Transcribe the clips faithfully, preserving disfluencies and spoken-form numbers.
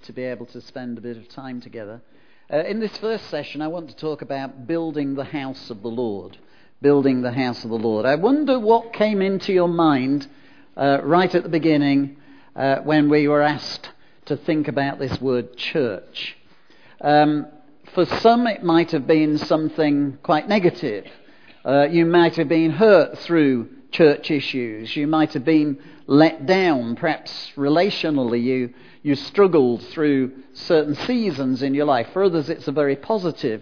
to be able to spend a bit of time together. Uh, in this first session, I want to talk about building the house of the Lord. Building the house of the Lord. I wonder what came into your mind uh, right at the beginning uh, when we were asked to think about this word church. Um, for some, it might have been something quite negative. Uh, you might have been hurt through church issues. You might have been let down, perhaps relationally. You you struggled through certain seasons in your life. For others, it's a very positive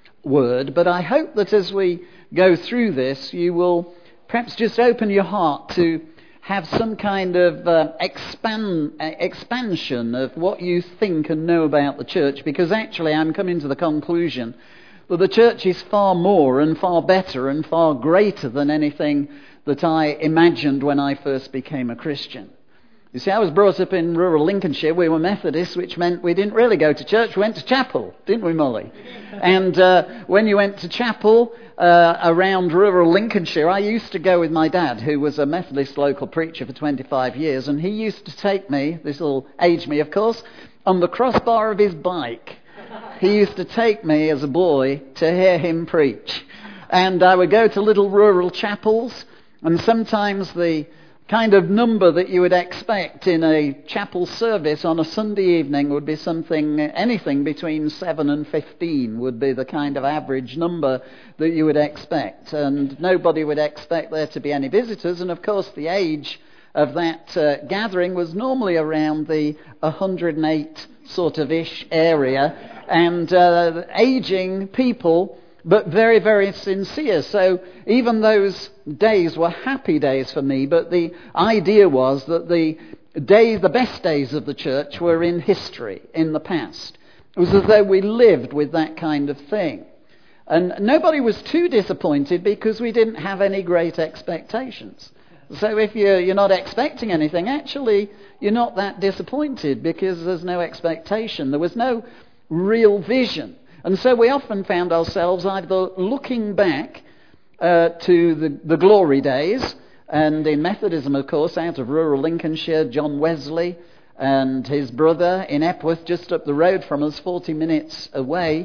word. But I hope that as we go through this, you will perhaps just open your heart to have some kind of uh, expand, uh, expansion of what you think and know about the church. Because actually, I'm coming to the conclusion that the church is far more and far better and far greater than anything that I imagined when I first became a Christian. You see, I was brought up in rural Lincolnshire. We were Methodists, which meant we didn't really go to church. We went to chapel, didn't we, Molly? And uh, when you went to chapel uh, around rural Lincolnshire, I used to go with my dad, who was a Methodist local preacher for twenty-five years, and he used to take me, this will age me, of course, on the crossbar of his bike. He used to take me as a boy to hear him preach. And I would go to little rural chapels, and sometimes the kind of number that you would expect in a chapel service on a Sunday evening would be something, anything between seven and fifteen would be the kind of average number that you would expect. And nobody would expect there to be any visitors. And of course, the age of that uh, gathering was normally around the one hundred eight sort of ish area. And uh, aging people, but very, very sincere. So even those days were happy days for me, but the idea was that the days, the best days of the church were in history, in the past. It was as though we lived with that kind of thing. And nobody was too disappointed because we didn't have any great expectations. So if you're, you're not expecting anything, actually you're not that disappointed because there's no expectation. There was no real vision. And so we often found ourselves either looking back uh, to the, the glory days, and in Methodism, of course, out of rural Lincolnshire, John Wesley and his brother in Epworth, just up the road from us, forty minutes away,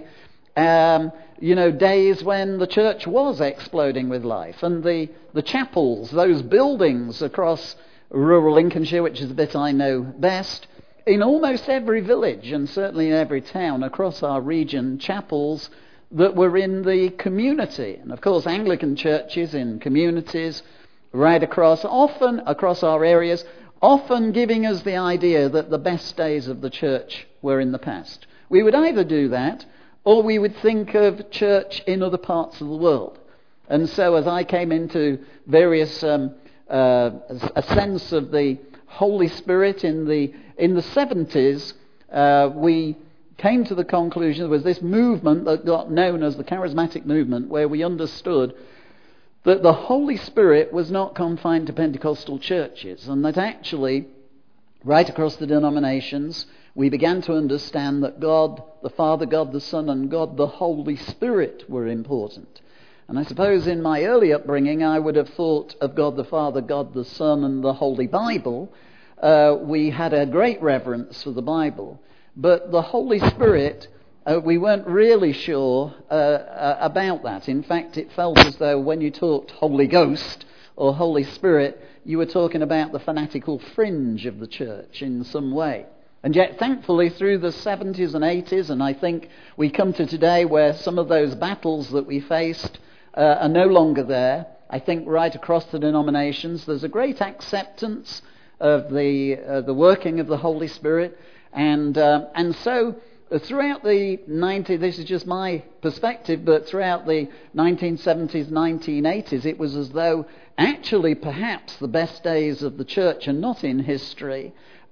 um, you know, days when the church was exploding with life. And the, the chapels, those buildings across rural Lincolnshire, which is the bit I know best, in almost every village and certainly in every town across our region, chapels that were in the community. And of course, Anglican churches in communities right across, often across our areas, often giving us the idea that the best days of the church were in the past. We would either do that or we would think of church in other parts of the world. And so as I came into various, um, uh, a sense of the Holy Spirit in the in the seventies, uh, we came to the conclusion there was this movement that got known as the charismatic movement, where we understood that the Holy Spirit was not confined to Pentecostal churches, and that actually, right across the denominations, we began to understand that God the Father, God the Son, and God the Holy Spirit were important. And I suppose in my early upbringing, I would have thought of God the Father, God the Son, and the Holy Bible. Uh, we had a great reverence for the Bible. But the Holy Spirit, uh, we weren't really sure uh, uh, about that. In fact, it felt as though when you talked Holy Ghost or Holy Spirit, you were talking about the fanatical fringe of the church in some way. And yet, thankfully, through the seventies and eighties, and I think we come to today where some of those battles that we faced Uh, are no longer there. I think right across the denominations there's a great acceptance of the uh, the working of the Holy Spirit, and uh, and so uh, throughout the nineties, this is just my perspective, but throughout the nineteen seventies, nineteen eighties, it was as though actually perhaps the best days of the church are not in history,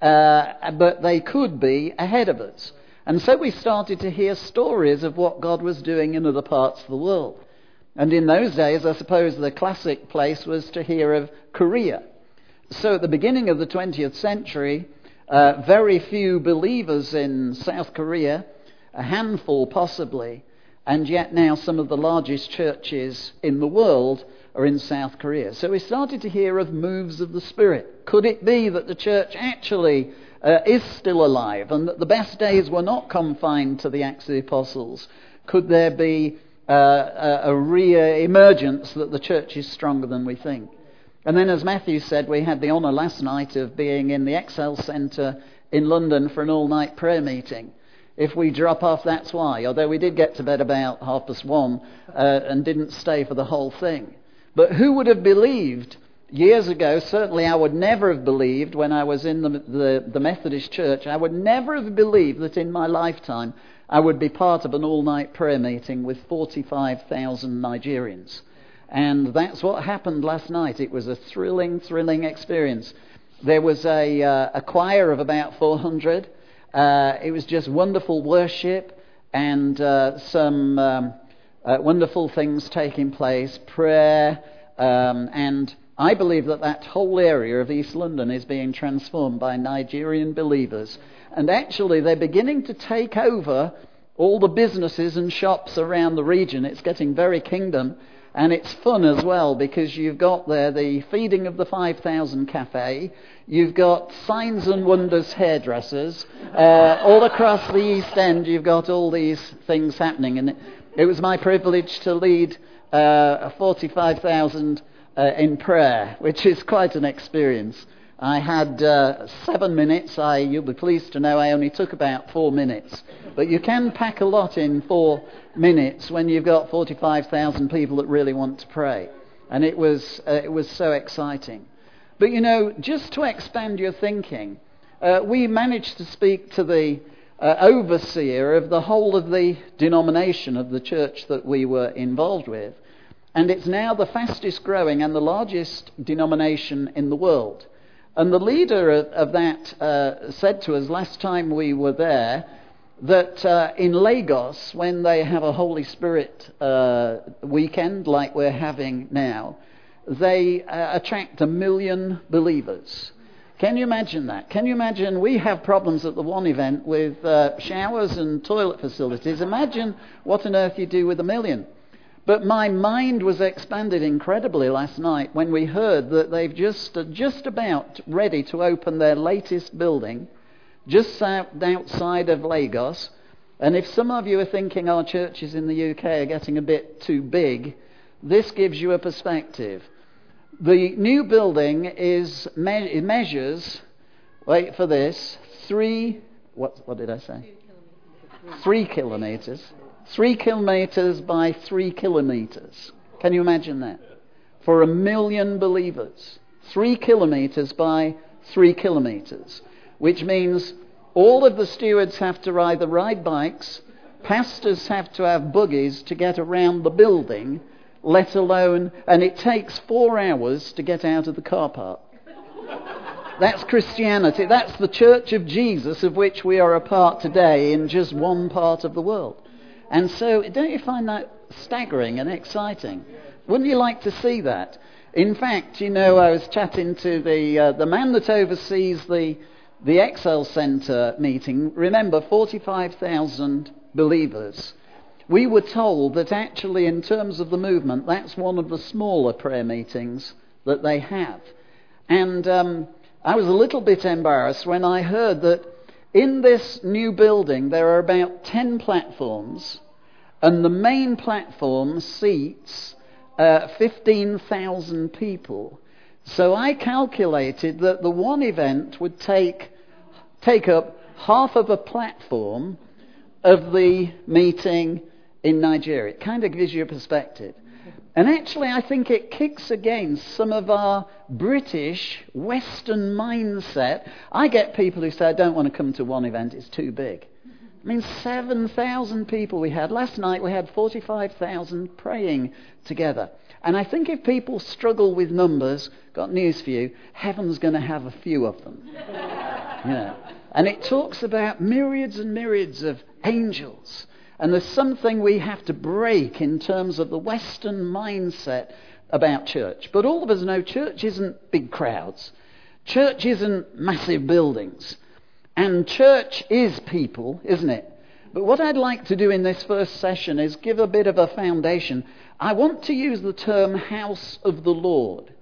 uh, but they could be ahead of us. And so we started to hear stories of what God was doing in other parts of the world. And in those days, I suppose the classic place was to hear of Korea. So at the beginning of the twentieth century, uh, very few believers in South Korea, a handful possibly, and yet now some of the largest churches in the world are in South Korea. So we started to hear of moves of the Spirit. Could it be that the church actually uh, is still alive, and that the best days were not confined to the Acts of the Apostles. Could there be uh, a, a re-emergence that the church is stronger than we think? And then, as Matthew said, we had the honour last night of being in the Excel Centre in London for an all-night prayer meeting. If we drop off, that's why. Although we did get to bed about half past one uh, and didn't stay for the whole thing. But who would have believed years ago, certainly I would never have believed when I was in the, the, the Methodist Church, I would never have believed that in my lifetime I would be part of an all-night prayer meeting with forty-five thousand Nigerians. And that's what happened last night. It was a thrilling, thrilling experience. There was a, uh, a choir of about four hundred. Uh, it was just wonderful worship and uh, some um, uh, wonderful things taking place, prayer, um, and I believe that that whole area of East London is being transformed by Nigerian believers. And actually they're beginning to take over all the businesses and shops around the region. It's getting very kingdom. And it's fun as well, because you've got there the Feeding of the five thousand Cafe, you've got Signs and Wonders hairdressers, uh, all across the East End you've got all these things happening. And it, it was my privilege to lead uh, forty-five thousand uh, in prayer, which is quite an experience. I had uh, seven minutes. I, you'll be pleased to know I only took about four minutes. But you can pack a lot in four minutes when you've got forty-five thousand people that really want to pray. And it was uh, it was so exciting. But, you know, just to expand your thinking, uh, we managed to speak to the uh, overseer of the whole of the denomination of the church that we were involved with. And it's now the fastest growing and the largest denomination in the world. And the leader of, of that uh, said to us last time we were there that uh, in Lagos, when they have a Holy Spirit uh, weekend like we're having now, they uh, attract a million believers. Can you imagine that? Can you imagine we have problems at the one event with uh, showers and toilet facilities? Imagine what on earth you do with a million. But my mind was expanded incredibly last night when we heard that they've just uh, just about ready to open their latest building just out, outside of Lagos. And if some of you are thinking our churches in the U K are getting a bit too big, this gives you a perspective. The new building is me- it measures, wait for this, three, what, what did I say? Three kilometres. Three kilometres by three kilometres. Can you imagine that? For a million believers. Three kilometres by three kilometres. Which means all of the stewards have to either ride bikes, pastors have to have buggies to get around the building, let alone, and it takes four hours to get out of the car park. That's Christianity. That's the Church of Jesus of which we are a part today in just one part of the world. And so, don't you find that staggering and exciting? Wouldn't you like to see that? In fact, you know, I was chatting to the uh, the man that oversees the the Excel Centre meeting. Remember, forty-five thousand believers. We were told that actually, in terms of the movement, that's one of the smaller prayer meetings that they have. And um, I was a little bit embarrassed when I heard that in this new building there are about ten platforms, and the main platform seats uh, fifteen thousand people. So I calculated that the one event would take take up half of a platform of the meeting in Nigeria. It kind of gives you a perspective. And actually, I think it kicks against some of our British Western mindset. I get people who say, I don't want to come to one event, it's too big. I mean, seven thousand people we had. Last night we had forty-five thousand praying together. And I think if people struggle with numbers, got news for you, heaven's going to have a few of them. You know. And it talks about myriads and myriads of angels. And there's something we have to break in terms of the Western mindset about church. But all of us know church isn't big crowds. Church isn't massive buildings. And church is people, isn't it? But what I'd like to do in this first session is give a bit of a foundation. I want to use the term house of the Lord.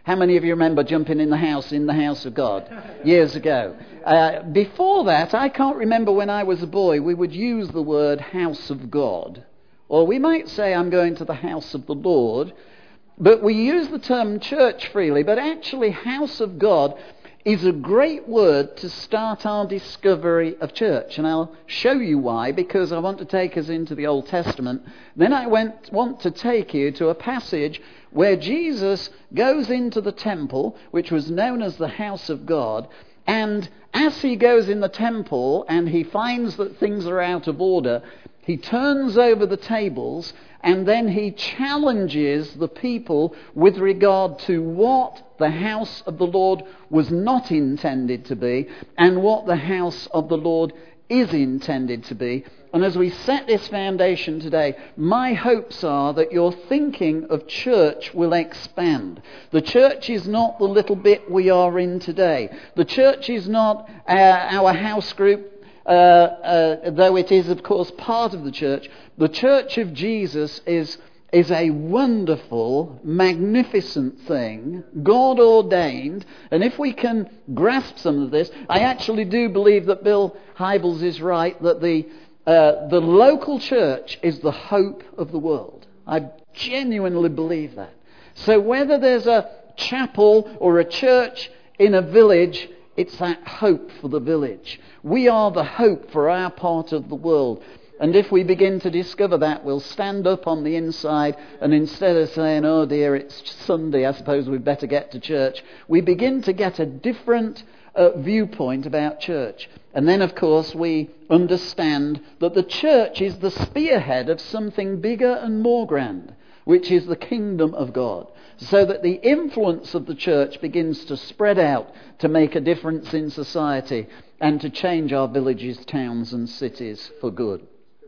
How many of you remember jumping in the house, in the house of God, years ago? Uh, before that, I can't remember when I was a boy, we would use the word house of God. Or we might say, I'm going to the house of the Lord. But we use the term church freely. But actually, house of God is a great word to start our discovery of church. And I'll show you why, because I want to take us into the Old Testament. Then I went, want to take you to a passage where Jesus goes into the temple, which was known as the house of God. And as he goes in the temple and he finds that things are out of order, he turns over the tables and then he challenges the people with regard to what the house of the Lord was not intended to be and what the house of the Lord is intended to be. And as we set this foundation today, my hopes are that your thinking of church will expand. The church is not the little bit we are in today. The church is not uh, our house group. Uh, uh, though it is, of course, part of the church. The church of Jesus is, is a wonderful, magnificent thing, God ordained. And if we can grasp some of this, I actually do believe that Bill Hybels is right, that the, uh, the local church is the hope of the world. I genuinely believe that. So whether there's a chapel or a church in a village, it's that hope for the village. We are the hope for our part of the world. And if we begin to discover that, we'll stand up on the inside, and instead of saying, oh dear, it's Sunday, I suppose we'd better get to church, we begin to get a different uh, viewpoint about church. And then, of course, we understand that the church is the spearhead of something bigger and more grand, which is the kingdom of God. So that the influence of the church begins to spread out to make a difference in society and to change our villages, towns and cities for good.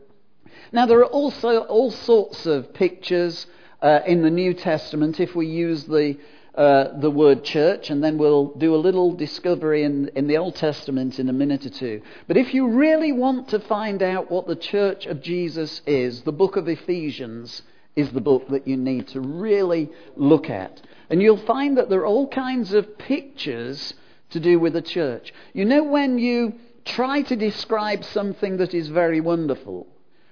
Now, there are also all sorts of pictures uh, in the New Testament if we use the uh, the word church, and then we'll do a little discovery in, in the Old Testament in a minute or two. But if you really want to find out what the church of Jesus is, the book of Ephesians is the book that you need to really look at. And you'll find that there are all kinds of pictures to do with the church. You know, when you try to describe something that is very wonderful,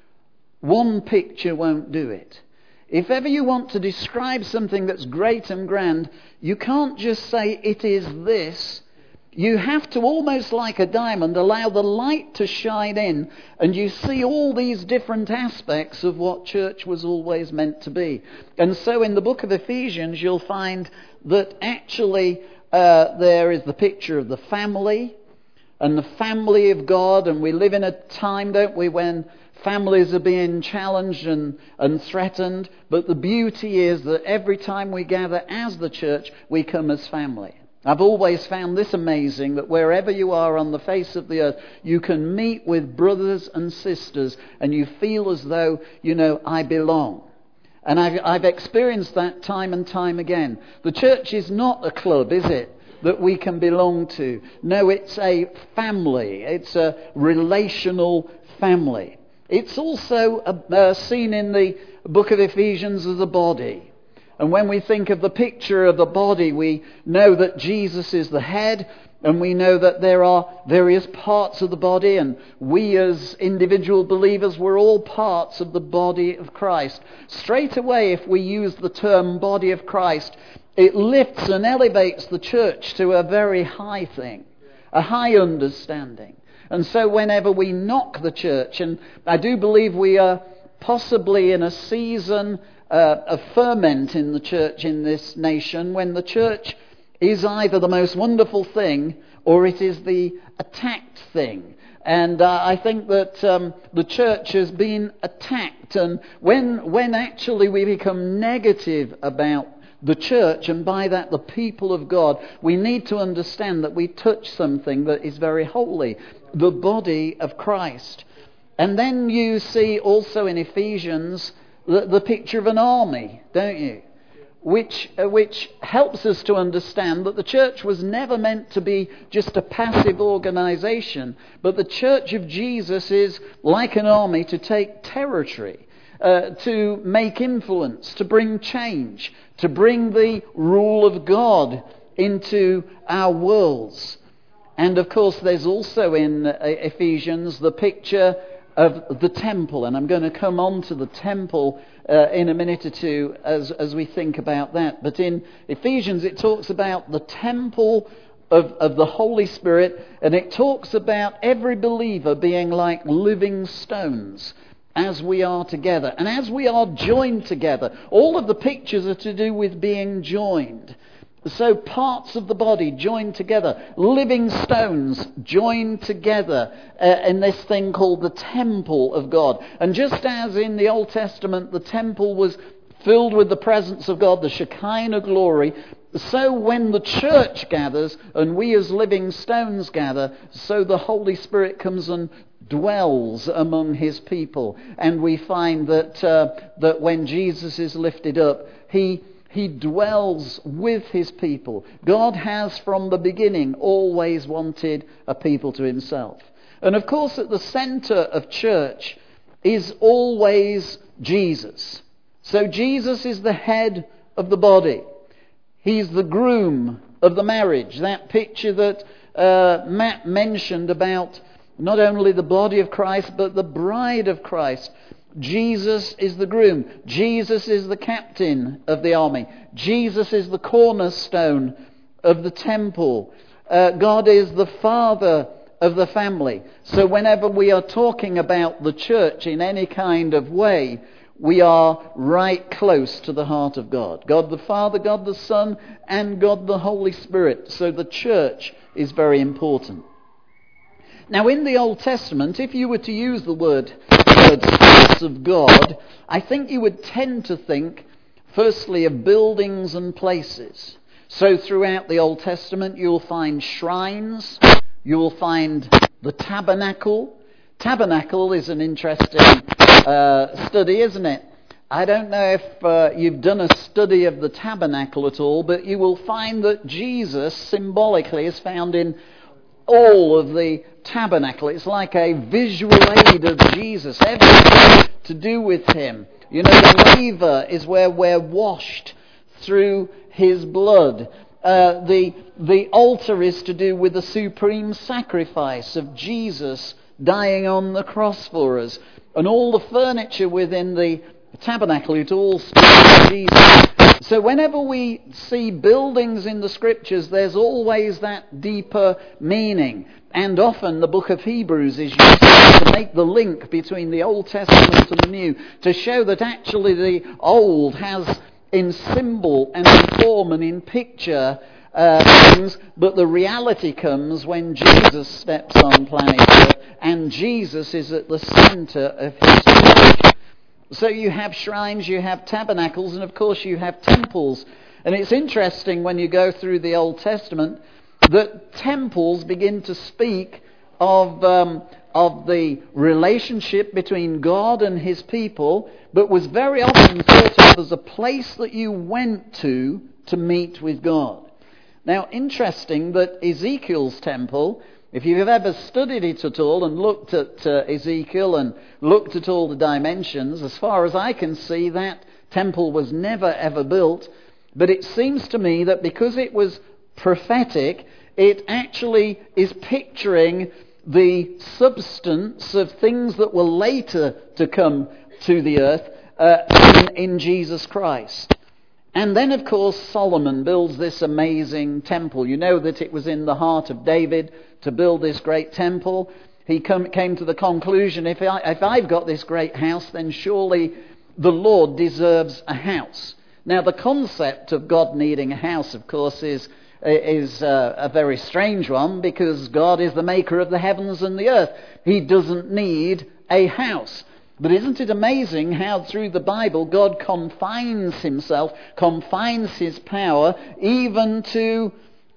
one picture won't do it. If ever you want to describe something that's great and grand, you can't just say it is this. You have to, almost like a diamond, allow the light to shine in, and you see all these different aspects of what church was always meant to be. And so in the book of Ephesians, you'll find that actually uh, there is the picture of the family, and the family of God, and we live in a time, don't we, when families are being challenged and, and threatened, but the beauty is that every time we gather as the church, we come as family. I've always found this amazing, that wherever you are on the face of the earth, you can meet with brothers and sisters and you feel as though, you know, I belong. And I've, I've experienced that time and time again. The church is not a club, is it, that we can belong to? No, it's a family. It's a relational family. It's also uh, seen in the book of Ephesians as a body. And when we think of the picture of the body, we know that Jesus is the head, and we know that there are various parts of the body, and we as individual believers, we're all parts of the body of Christ. Straight away, if we use the term body of Christ, it lifts and elevates the church to a very high thing, a high understanding. And so whenever we knock the church, and I do believe we are possibly in a season Uh, a ferment in the church in this nation, when the church is either the most wonderful thing or it is the attacked thing. And uh, I think that um, the church has been attacked, and when when actually we become negative about the church, and by that the people of God, we need to understand that we touch something that is very holy, the body of Christ. And then you see also in Ephesians The, the picture of an army, don't you? Which, uh, which helps us to understand that the church was never meant to be just a passive organisation, but the church of Jesus is like an army to take territory. uh, to make influence, to bring change, to bring the rule of God into our worlds. And of course there's also in uh, Ephesians the picture of the temple, and I'm going to come on to the temple uh, in a minute or two as, as we think about that. But in Ephesians it talks about the temple of, of the Holy Spirit, and it talks about every believer being like living stones as we are together. And as we are joined together, all of the pictures are to do with being joined. So parts of the body joined together, living stones joined together uh, in this thing called the temple of God. And just as in the Old Testament the temple was filled with the presence of God, the Shekinah glory, so when the church gathers and we as living stones gather, so the Holy Spirit comes and dwells among his people. And we find that uh, that when Jesus is lifted up, he He dwells with his people. God has from the beginning always wanted a people to himself. And of course at the centre of church is always Jesus. So Jesus is the head of the body. He's the groom of the marriage. That picture that uh, Matt mentioned about not only the body of Christ but the bride of Christ. Jesus is the groom. Jesus is the captain of the army. Jesus is the cornerstone of the temple. Uh, God is the father of the family. So whenever we are talking about the church in any kind of way, we are right close to the heart of God. God the Father, God the Son, and God the Holy Spirit. So the church is very important. Now in the Old Testament, if you were to use the word, word house of God, I think you would tend to think firstly of buildings and places. So throughout the Old Testament you'll find shrines, you'll find the tabernacle. Tabernacle is an interesting uh, study, isn't it? I don't know if uh, you've done a study of the tabernacle at all, but you will find that Jesus symbolically is found in all of the tabernacle. It's like a visual aid of Jesus, everything to do with him. You know, the laver is where we're washed through his blood. Uh, the, the altar is to do with the supreme sacrifice of Jesus dying on the cross for us. And all the furniture within the tabernacle, it all speaks of Jesus. So whenever we see buildings in the scriptures, there's always that deeper meaning. And often the book of Hebrews is used to make the link between the Old Testament and the New, to show that actually the Old has in symbol and in form and in picture uh, things, but the reality comes when Jesus steps on planet Earth and Jesus is at the centre of his church. So you have shrines, you have tabernacles, and of course you have temples. And it's interesting when you go through the Old Testament that temples begin to speak of um, of the relationship between God and his people, but was very often thought of as a place that you went to to meet with God. Now, interesting that Ezekiel's temple, if you've ever studied it at all and looked at uh, Ezekiel and looked at all the dimensions, as far as I can see, that temple was never ever built. But it seems to me that because it was prophetic, it actually is picturing the substance of things that were later to come to the earth uh, in, in Jesus Christ. And then, of course, Solomon builds this amazing temple. You know that it was in the heart of David to build this great temple. He come, came to the conclusion, if, I, if I've got this great house, then surely the Lord deserves a house. Now, the concept of God needing a house, of course, is, is uh, a very strange one, because God is the maker of the heavens and the earth. He doesn't need a house. But isn't it amazing how through the Bible God confines himself, confines his power, even to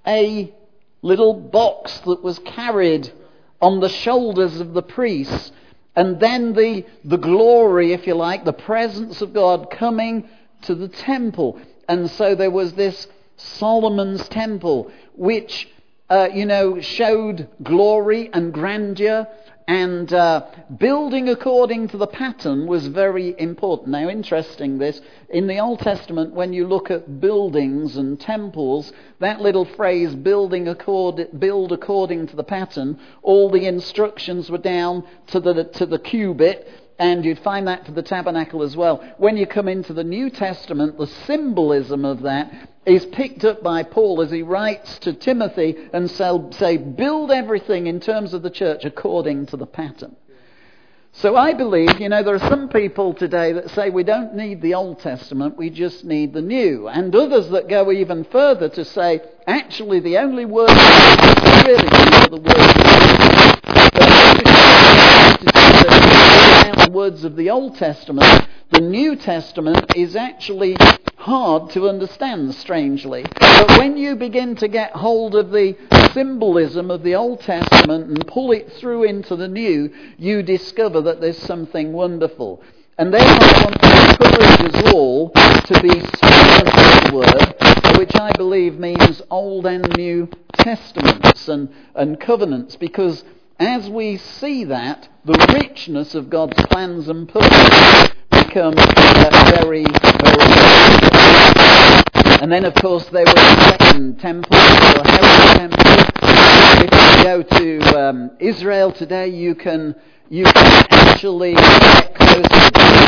a little box that was carried on the shoulders of the priests, and then the, the glory, if you like, the presence of God coming to the temple. And so there was this Solomon's temple, which, uh, you know, showed glory and grandeur. And uh, building according to the pattern was very important. Now, interesting this, in the Old Testament, when you look at buildings and temples, that little phrase, building accord, build according to the pattern, all the instructions were down to the to the cubit, and you'd find that for the tabernacle as well. When you come into the New Testament, the symbolism of that is picked up by Paul as he writes to Timothy and say, build everything in terms of the church according to the pattern. So I believe, you know, there are some people today that say we don't need the Old Testament, we just need the New. And others that go even further to say, actually the only word that really need are the words of the words of the Old Testament. The New Testament is actually hard to understand, strangely. But when you begin to get hold of the symbolism of the Old Testament and pull it through into the New, you discover that there's something wonderful. And therefore I want to encourage us all to be students of the Word, which I believe means Old and New Testaments and, and covenants, because as we see that, the richness of God's plans and purposes becomes uh, very, very. And then, of course, there was the second temple, or Herod temple. If you go to um, Israel today, you can you can actually get close to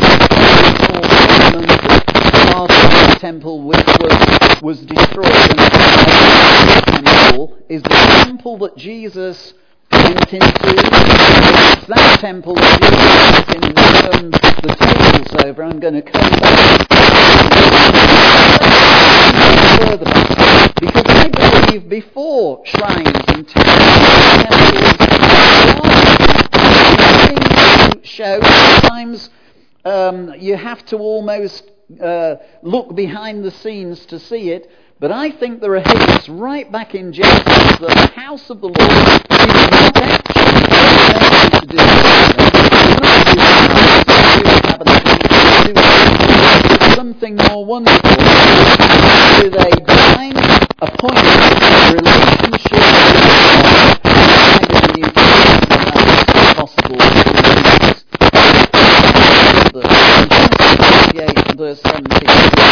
the part of the temple which was was destroyed. And the temple is the temple that Jesus went into. It's that temple that Jesus went in and turned the tables over. I'm going to come back further back, because I believe before shrines and temples, temples show sometimes um, you have to almost uh, look behind the scenes to see it. But I think there are hints right back in Genesis that the house of the Lord is not actually to do with something more wonderful, with a divine appointment relationship with God in the New Testament. That's possible to Genesis verse seventeen.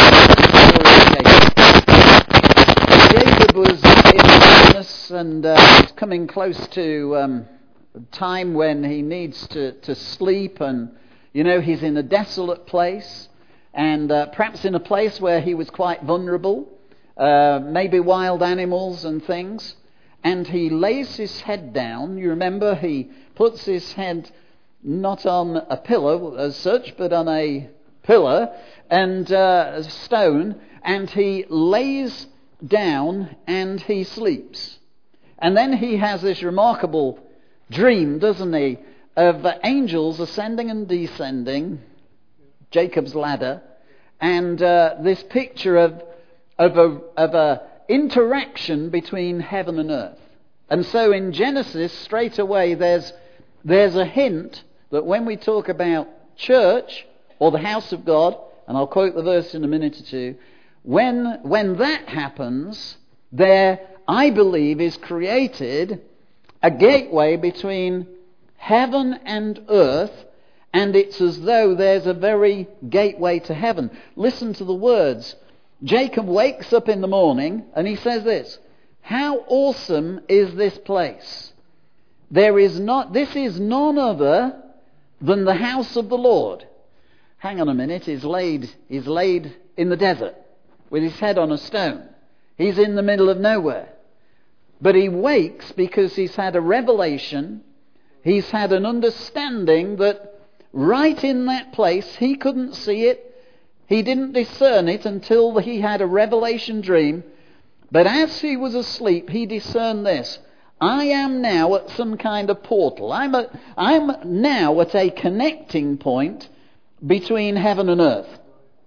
Jacob was in the wilderness and uh, he's coming close to um, a time when he needs to, to sleep, and you know he's in a desolate place, and uh, perhaps in a place where he was quite vulnerable, uh, maybe wild animals and things, and he lays his head down. You remember, he puts his head not on a pillow as such, but on a pillar and uh, a stone, and he lays down and he sleeps. And then he has this remarkable dream, doesn't he, of uh, angels ascending and descending Jacob's ladder, and uh, this picture of of a of a interaction between heaven and earth. And so in Genesis, straight away, there's there's a hint that when we talk about church or the house of God, and I'll quote the verse in a minute or two, when when that happens, there, I believe, is created a gateway between heaven and earth, and it's as though there's a very gateway to heaven. Listen to the words. Jacob wakes up in the morning and he says this: how awesome is this place? There is not, this is none other than the house of the Lord. Hang on a minute, he's laid, he's laid in the desert with his head on a stone. He's in the middle of nowhere. But he wakes because he's had a revelation. He's had an understanding that right in that place, he couldn't see it. He didn't discern it until he had a revelation dream. But as he was asleep, he discerned this: I am now at some kind of portal. I'm, a, I'm now at a connecting point between heaven and earth.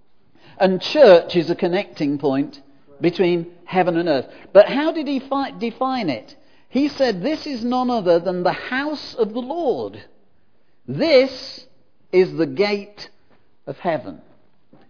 And church is a connecting point between heaven and earth. But how did he fi- define it? He said, this is none other than the house of the Lord. This is the gate of heaven.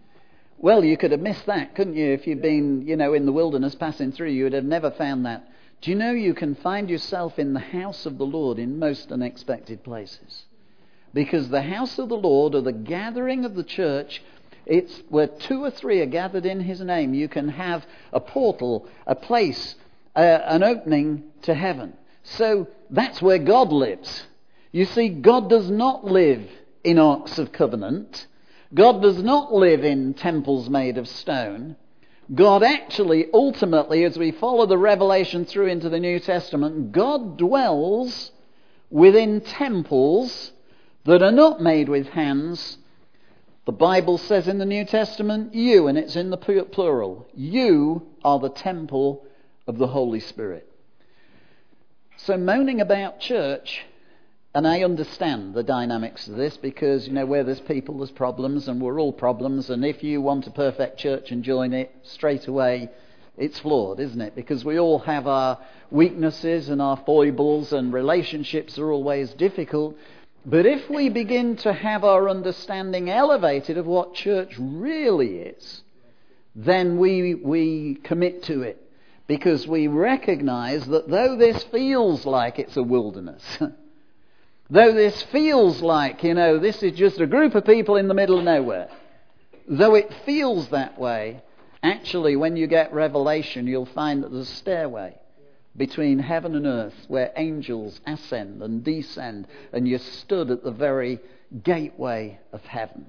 Well, you could have missed that, couldn't you? If you'd been, you know, in the wilderness passing through, you would have never found that Do you know you can find yourself in the house of the Lord in most unexpected places? Because the house of the Lord, or the gathering of the church, it's where two or three are gathered in his name. You can have a portal, a place, uh, an opening to heaven. So that's where God lives. You see, God does not live in Arks of Covenant. God does not live in temples made of stone. God actually, ultimately, as we follow the revelation through into the New Testament, God dwells within temples that are not made with hands. The Bible says in the New Testament, you, and it's in the plural, you are the temple of the Holy Spirit. So moaning about church, and I understand the dynamics of this, because, you know, where there's people, there's problems, and we're all problems, and if you want a perfect church and join it, straight away, it's flawed, isn't it? Because we all have our weaknesses and our foibles, and relationships are always difficult. But if we begin to have our understanding elevated of what church really is, then we we commit to it, because we recognize that though this feels like it's a wilderness, though this feels like, you know, this is just a group of people in the middle of nowhere, though it feels that way, actually when you get revelation, you'll find that there's a stairway between heaven and earth where angels ascend and descend, and you're stood at the very gateway of heaven.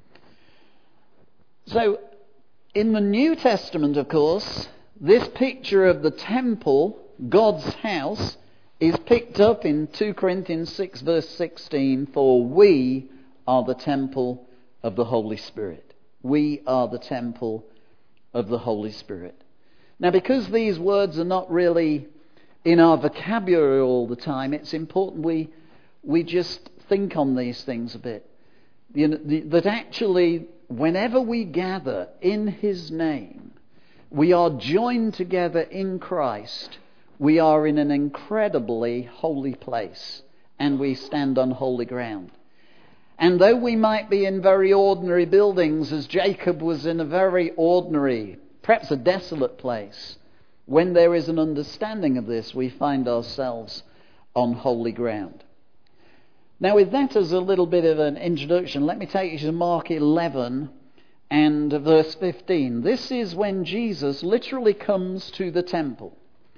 So, in the New Testament, of course, this picture of the temple, God's house, is picked up in two Corinthians six verse sixteen, for we are the temple of the Holy Spirit. We are the temple of the Holy Spirit. Now, because these words are not really in our vocabulary all the time, it's important we we just think on these things a bit. You know, the, that actually, whenever we gather in his name, we are joined together in Christ. We are in an incredibly holy place, and we stand on holy ground. And though we might be in very ordinary buildings, as Jacob was in a very ordinary, perhaps a desolate place, when there is an understanding of this, we find ourselves on holy ground. Now, with that as a little bit of an introduction, let me take you to Mark eleven and verse fifteen. This is when Jesus literally comes to the temple.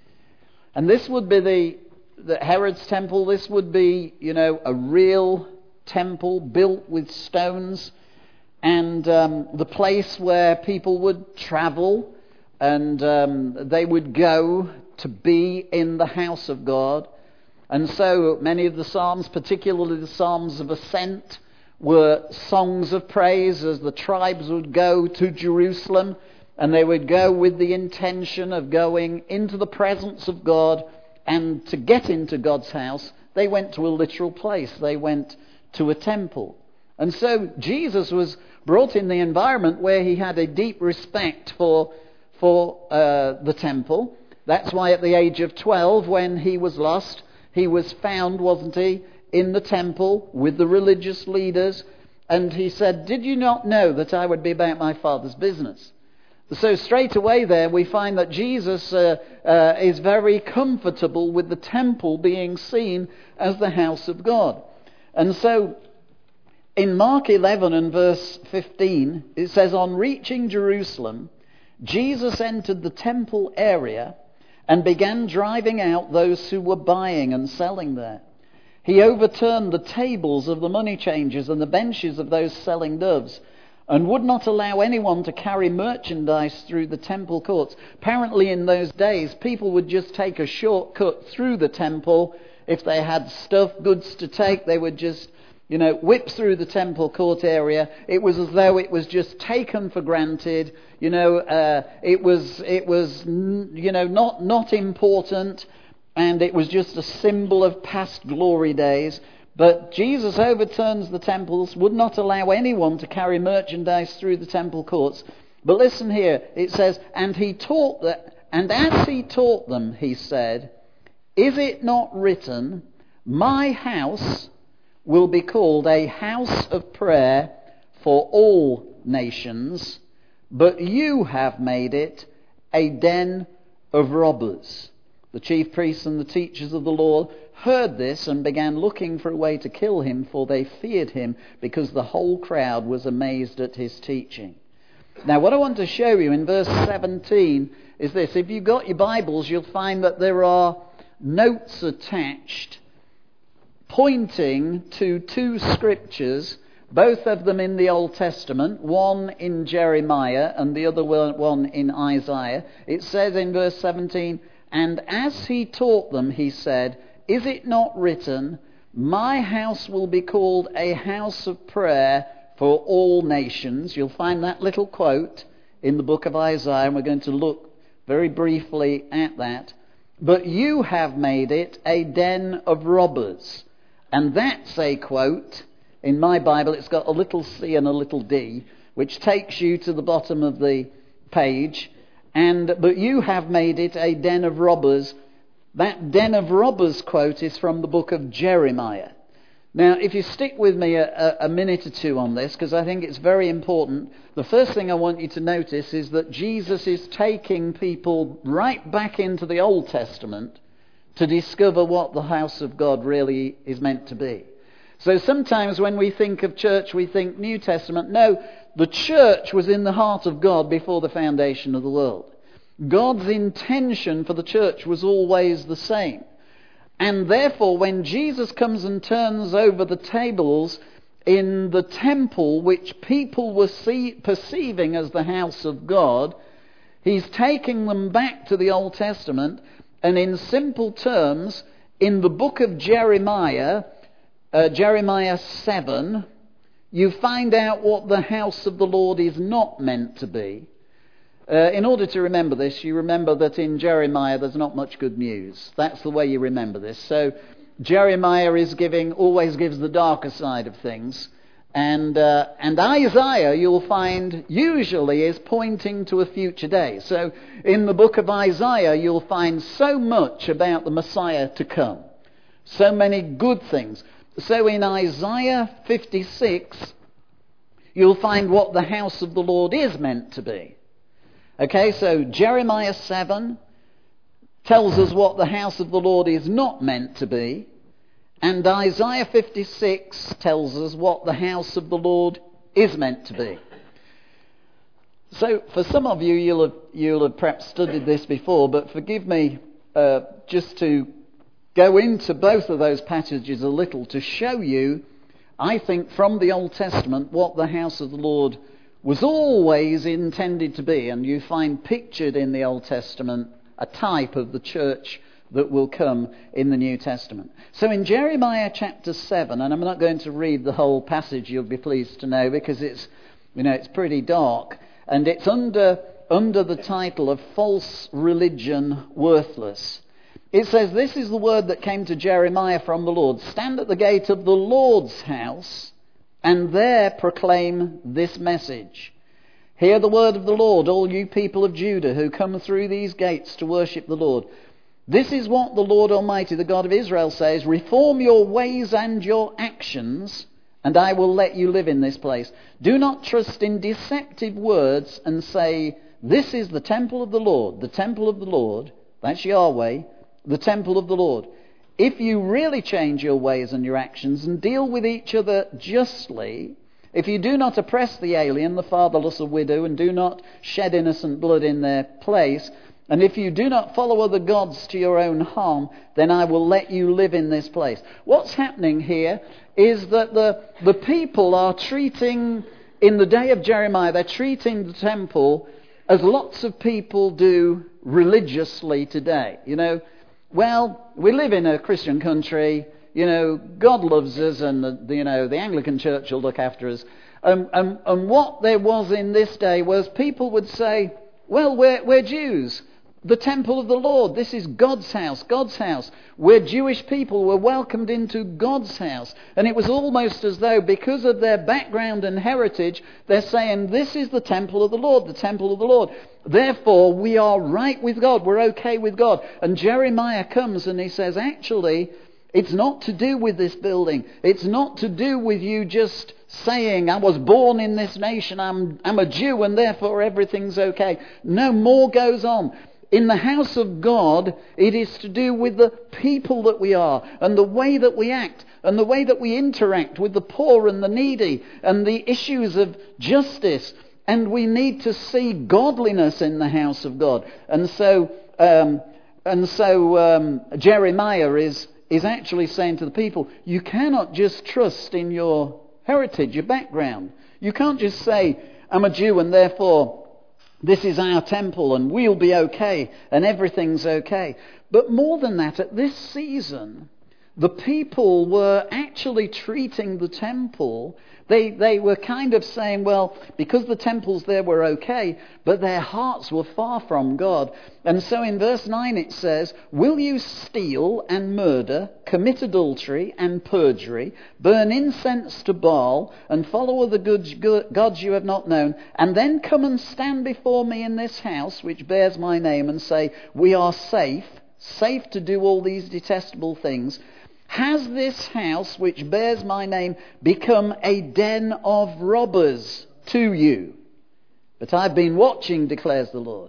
And this would be the, the Herod's temple. This would be, you know, a real temple built with stones, and um, the place where people would travel, and um, they would go to be in the house of God. And so many of the Psalms, particularly the Psalms of Ascent, were songs of praise as the tribes would go to Jerusalem, and they would go with the intention of going into the presence of God. And to get into God's house, they went to a literal place. They went to a temple. And so Jesus was brought in the environment where he had a deep respect for, for uh, the temple. That's why at the age of twelve, when he was lost, he was found, wasn't he, in the temple with the religious leaders. And he said, "Did you not know that I would be about my Father's business?" So straight away there we find that Jesus uh, uh, is very comfortable with the temple being seen as the house of God. And so in Mark eleven and verse fifteen, it says, "On reaching Jerusalem, Jesus entered the temple area and began driving out those who were buying and selling there. He overturned the tables of the money changers and the benches of those selling doves, and would not allow anyone to carry merchandise through the temple courts." Apparently in those days, people would just take a shortcut through the temple. If they had stuff, goods to take, they would just, you know, whip through the temple court area. It was as though it was just taken for granted. You know, uh, it was, it was, you know, not, not important, and it was just a symbol of past glory days. But Jesus overturns the temples, would not allow anyone to carry merchandise through the temple courts. But listen here, it says, and he taught that, and as he taught them, he said, "Is it not written, my house will be called a house of prayer for all nations, but you have made it a den of robbers." The chief priests and the teachers of the law heard this and began looking for a way to kill him, for they feared him, because the whole crowd was amazed at his teaching. Now, what I want to show you in verse seventeen is this. If you've got your Bibles, you'll find that there are notes attached pointing to two scriptures, both of them in the Old Testament, one in Jeremiah and the other one in Isaiah. It says in verse seventeen, "And as he taught them, he said, 'Is it not written, my house will be called a house of prayer for all nations?'" You'll find that little quote in the book of Isaiah, and we're going to look very briefly at that. "But you have made it a den of robbers." And that's a quote. In my Bible, it's got a little C and a little D, which takes you to the bottom of the page. And "but you have made it a den of robbers." That den of robbers quote is from the book of Jeremiah. Now, if you stick with me a, a minute or two on this, because I think it's very important, the first thing I want you to notice is that Jesus is taking people right back into the Old Testament to discover what the house of God really is meant to be. So sometimes when we think of church, we think New Testament. No, the church was in the heart of God before the foundation of the world. God's intention for the church was always the same. And therefore, when Jesus comes and turns over the tables in the temple, which people were see, perceiving as the house of God, he's taking them back to the Old Testament. And in simple terms, in the book of Jeremiah, uh, Jeremiah seven, you find out what the house of the Lord is not meant to be. Uh, in order to remember this, you remember that in Jeremiah there's not much good news. That's the way you remember this. So Jeremiah is giving, always gives the darker side of things. And uh, and Isaiah, you'll find, usually is pointing to a future day. So in the book of Isaiah, you'll find so much about the Messiah to come. So many good things. So in Isaiah fifty-six, you'll find what the house of the Lord is meant to be. Okay, so Jeremiah seven tells us what the house of the Lord is not meant to be. And Isaiah fifty-six tells us what the house of the Lord is meant to be. So for some of you, you'll have, you'll have perhaps studied this before, but forgive me uh, just to go into both of those passages a little to show you, I think, from the Old Testament, what the house of the Lord was always intended to be. And you find pictured in the Old Testament a type of the church that will come in the New Testament. So in Jeremiah chapter seven, and I'm not going to read the whole passage, you'll be pleased to know, because it's, you know, it's pretty dark, and it's under under the title of False Religion Worthless. It says, "This is the word that came to Jeremiah from the Lord. Stand at the gate of the Lord's house, and there proclaim this message. Hear the word of the Lord, all you people of Judah who come through these gates to worship the Lord. This is what the Lord Almighty, the God of Israel, says. Reform your ways and your actions, and I will let you live in this place. Do not trust in deceptive words and say, 'This is the temple of the Lord,' the temple of the Lord," that's Yahweh, "the temple of the Lord. If you really change your ways and your actions and deal with each other justly, if you do not oppress the alien, the fatherless, or widow, and do not shed innocent blood in their place, and if you do not follow other gods to your own harm, then I will let you live in this place." What's happening here is that the, the people are treating, in the day of Jeremiah, they're treating the temple as lots of people do religiously today. You know, well, we live in a Christian country, you know, God loves us, and the, the, you know, the Anglican Church will look after us. Um, and, and what there was in this day was people would say, well, we're, we're Jews. The temple of the Lord, this is God's house, God's house. We're Jewish people, we're welcomed into God's house. And it was almost as though, because of their background and heritage, they're saying, this is the temple of the Lord, the temple of the Lord. Therefore, we are right with God, we're okay with God. And Jeremiah comes and he says, actually, it's not to do with this building. It's not to do with you just saying, I was born in this nation, I'm, I'm a Jew, and therefore everything's okay. No, more goes on. In the house of God, it is to do with the people that we are and the way that we act and the way that we interact with the poor and the needy and the issues of justice. And we need to see godliness in the house of God. And so, um, and so um, Jeremiah is is actually saying to the people, you cannot just trust in your heritage, your background. You can't just say, I'm a Jew and therefore this is our temple and we'll be okay and everything's okay. But more than that, at this season, the people were actually treating the temple. They they were kind of saying, well, because the temples there were okay, but their hearts were far from God. And so in verse nine it says, will you steal and murder, commit adultery and perjury, burn incense to Baal, and follow other gods you have not known, and then come and stand before me in this house, which bears my name, and say, we are safe, safe to do all these detestable things? Has this house, which bears my name, become a den of robbers to you? But I've been watching, declares the Lord.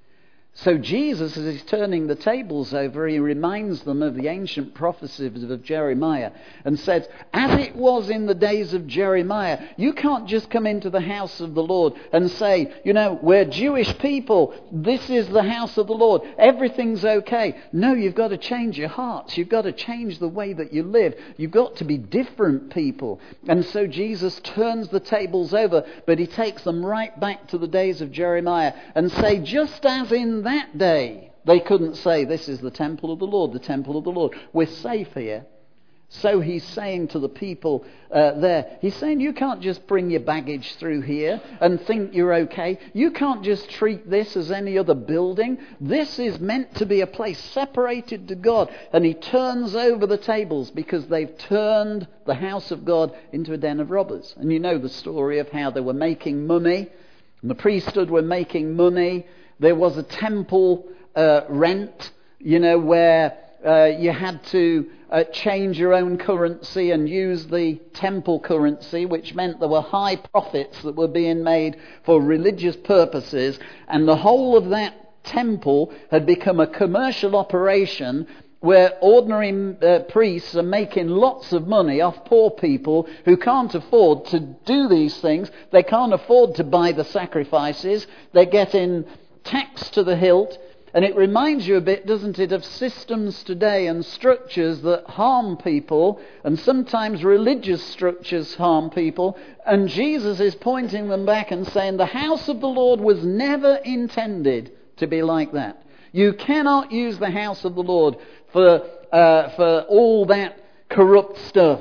So Jesus, as he's turning the tables over, he reminds them of the ancient prophecies of Jeremiah and says, as it was in the days of Jeremiah, you can't just come into the house of the Lord and say, you know, we're Jewish people, this is the house of the Lord, everything's okay. No, you've got to change your hearts. You've got to change the way that you live. You've got to be different people. And so Jesus turns the tables over, but he takes them right back to the days of Jeremiah and say, just as in that day, they couldn't say, this is the temple of the Lord, the temple of the Lord. We're safe here. So he's saying to the people uh, there, he's saying, you can't just bring your baggage through here and think you're okay. You can't just treat this as any other building. This is meant to be a place separated to God. And he turns over the tables because they've turned the house of God into a den of robbers. And you know the story of how they were making money. And the priesthood were making money. There was a temple uh, rent, you know, where uh, you had to uh, change your own currency and use the temple currency, which meant there were high profits that were being made for religious purposes. And the whole of that temple had become a commercial operation where ordinary uh, priests are making lots of money off poor people who can't afford to do these things. They can't afford to buy the sacrifices. They're getting taxed to the hilt. And it reminds you a bit, doesn't it, of systems today and structures that harm people, and sometimes religious structures harm people. And Jesus is pointing them back and saying the house of the Lord was never intended to be like that. You cannot use the house of the Lord for uh, for all that corrupt stuff.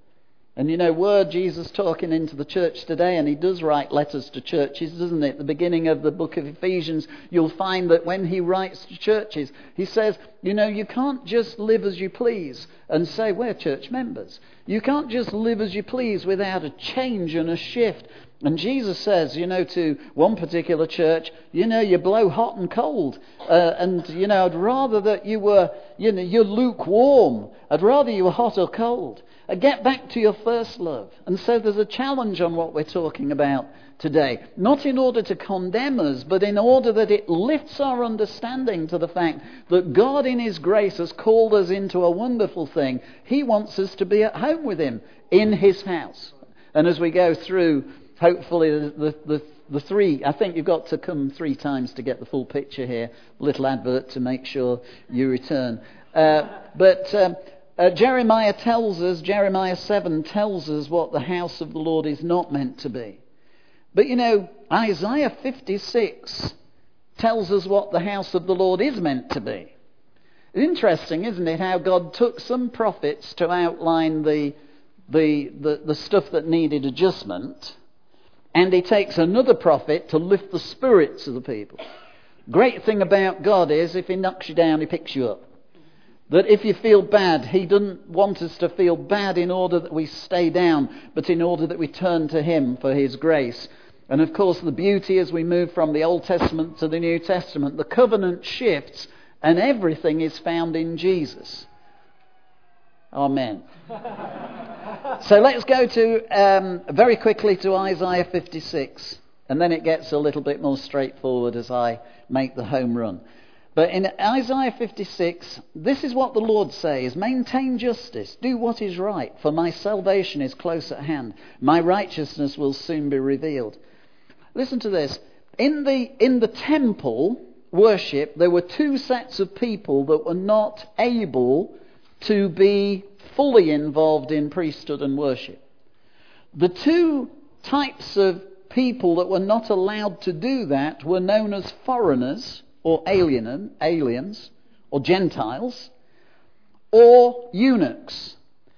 And you know, were Jesus talking into the church today, and he does write letters to churches, doesn't it? At the beginning of the book of Ephesians, you'll find that when he writes to churches, he says, you know, you can't just live as you please and say, we're church members. You can't just live as you please without a change and a shift. And Jesus says, you know, to one particular church, you know, you blow hot and cold. Uh, and, you know, I'd rather that you were, you know, you're lukewarm. I'd rather you were hot or cold. Uh, get back to your first love. And so there's a challenge on what we're talking about today. Not in order to condemn us, but in order that it lifts our understanding to the fact that God in his grace has called us into a wonderful thing. He wants us to be at home with him in his house. And as we go through, hopefully the, the, the, the three, I think you've got to come three times to get the full picture here. Little advert to make sure you return. Uh, but um, uh, Jeremiah tells us, Jeremiah seven tells us what the house of the Lord is not meant to be. But you know, Isaiah fifty-six tells us what the house of the Lord is meant to be. It's interesting, isn't it, how God took some prophets to outline the, the, the, the stuff that needed adjustment, and he takes another prophet to lift the spirits of the people. Great thing about God is if he knocks you down, he picks you up. That if you feel bad, he doesn't want us to feel bad in order that we stay down, but in order that we turn to him for his grace. And of course, the beauty as we move from the Old Testament to the New Testament, the covenant shifts and everything is found in Jesus. Amen. So let's go to um, very quickly to Isaiah fifty-six, and then it gets a little bit more straightforward as I make the home run. But in Isaiah fifty-six, this is what the Lord says: maintain justice, do what is right, for my salvation is close at hand. My righteousness will soon be revealed. Listen to this. In the, in the temple worship, there were two sets of people that were not able to be fully involved in priesthood and worship. The two types of people that were not allowed to do that were known as foreigners, or alien, aliens, or Gentiles, or eunuchs.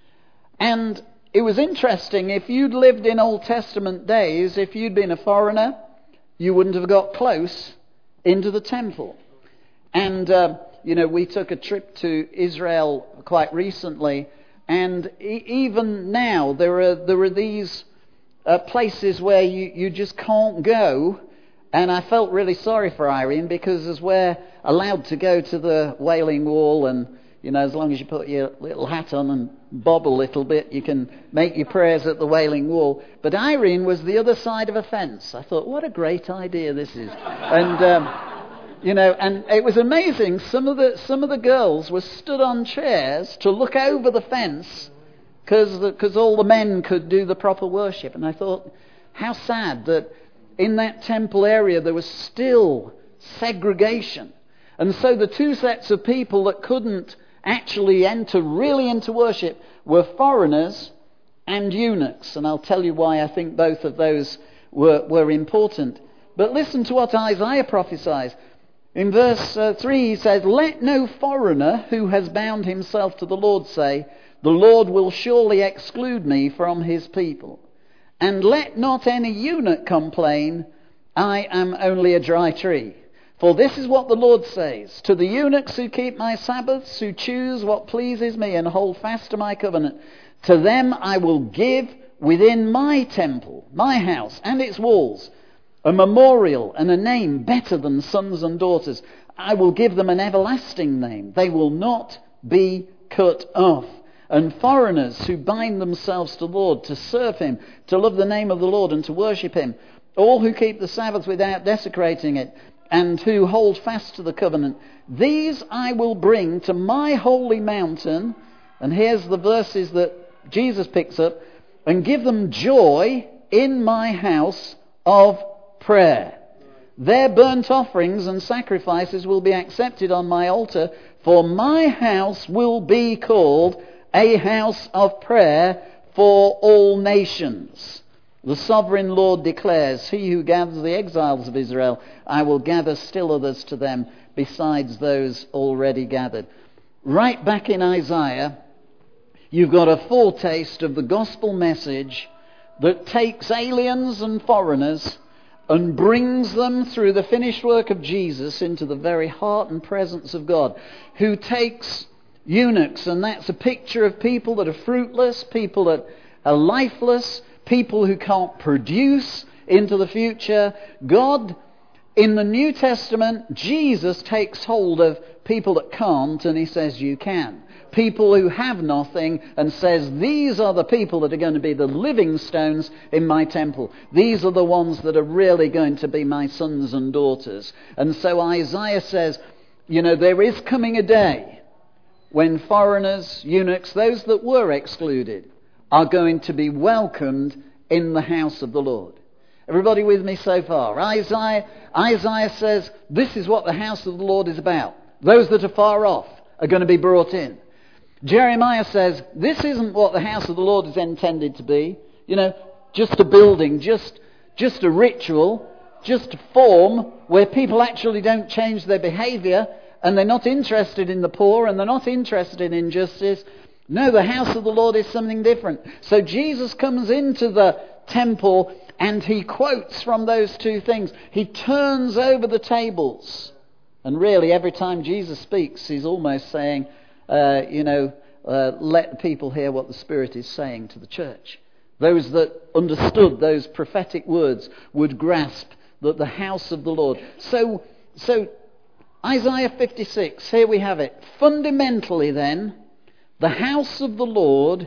And it was interesting, if you'd lived in Old Testament days, if you'd been a foreigner, you wouldn't have got close into the temple. And, uh, you know, we took a trip to Israel quite recently, and e- even now there are there are these uh, places where you, you just can't go. And I felt really sorry for Irene, because as we're allowed to go to the Wailing Wall, and, you know, as long as you put your little hat on and bob a little bit, you can make your prayers at the Wailing Wall. But Irene was the other side of a fence. I thought, what a great idea this is. And, um, you know, and it was amazing. Some of the some of the girls were stood on chairs to look over the fence, because because all the men could do the proper worship. And I thought, how sad that in that temple area there was still segregation. And so the two sets of people that couldn't actually enter really into worship were foreigners and eunuchs. And I'll tell you why I think both of those were, were important. But listen to what Isaiah prophesies. In verse uh, three he says, let no foreigner who has bound himself to the Lord say, the Lord will surely exclude me from his people. And let not any eunuch complain, I am only a dry tree. For this is what the Lord says, to the eunuchs who keep my Sabbaths, who choose what pleases me and hold fast to my covenant, to them I will give within my temple, my house and its walls, a memorial and a name better than sons and daughters. I will give them an everlasting name. They will not be cut off. And foreigners who bind themselves to the Lord, to serve him, to love the name of the Lord and to worship him, all who keep the Sabbath without desecrating it, and who hold fast to the covenant, these I will bring to my holy mountain. And here's the verses that Jesus picks up, and give them joy in my house of prayer. Their burnt offerings and sacrifices will be accepted on my altar, for my house will be called a house of prayer for all nations. The sovereign Lord declares, he who gathers the exiles of Israel, I will gather still others to them besides those already gathered. Right back in Isaiah, you've got a foretaste of the gospel message that takes aliens and foreigners and brings them through the finished work of Jesus into the very heart and presence of God, who takes eunuchs, and that's a picture of people that are fruitless, people that are lifeless, people who can't produce into the future. God, in the New Testament, Jesus takes hold of people that can't, and he says you can. People who have nothing, and says these are the people that are going to be the living stones in my temple. These are the ones that are really going to be my sons and daughters. And so Isaiah says, you know, there is coming a day when foreigners, eunuchs, those that were excluded, are going to be welcomed in the house of the Lord. Everybody with me so far? Isaiah, Isaiah says this is what the house of the Lord is about. Those that are far off are going to be brought in. Jeremiah says this isn't what the house of the Lord is intended to be. You know, just a building, just, just a ritual, just a form where people actually don't change their behaviour, and they're not interested in the poor, and they're not interested in injustice. No, the house of the Lord is something different. So Jesus comes into the temple and he quotes from those two things. He turns over the tables. And really, every time Jesus speaks, he's almost saying, uh, you know, uh, let the people hear what the Spirit is saying to the church. Those that understood those prophetic words would grasp that the house of the Lord. So, so Isaiah fifty-six, here we have it. Fundamentally then, the house of the Lord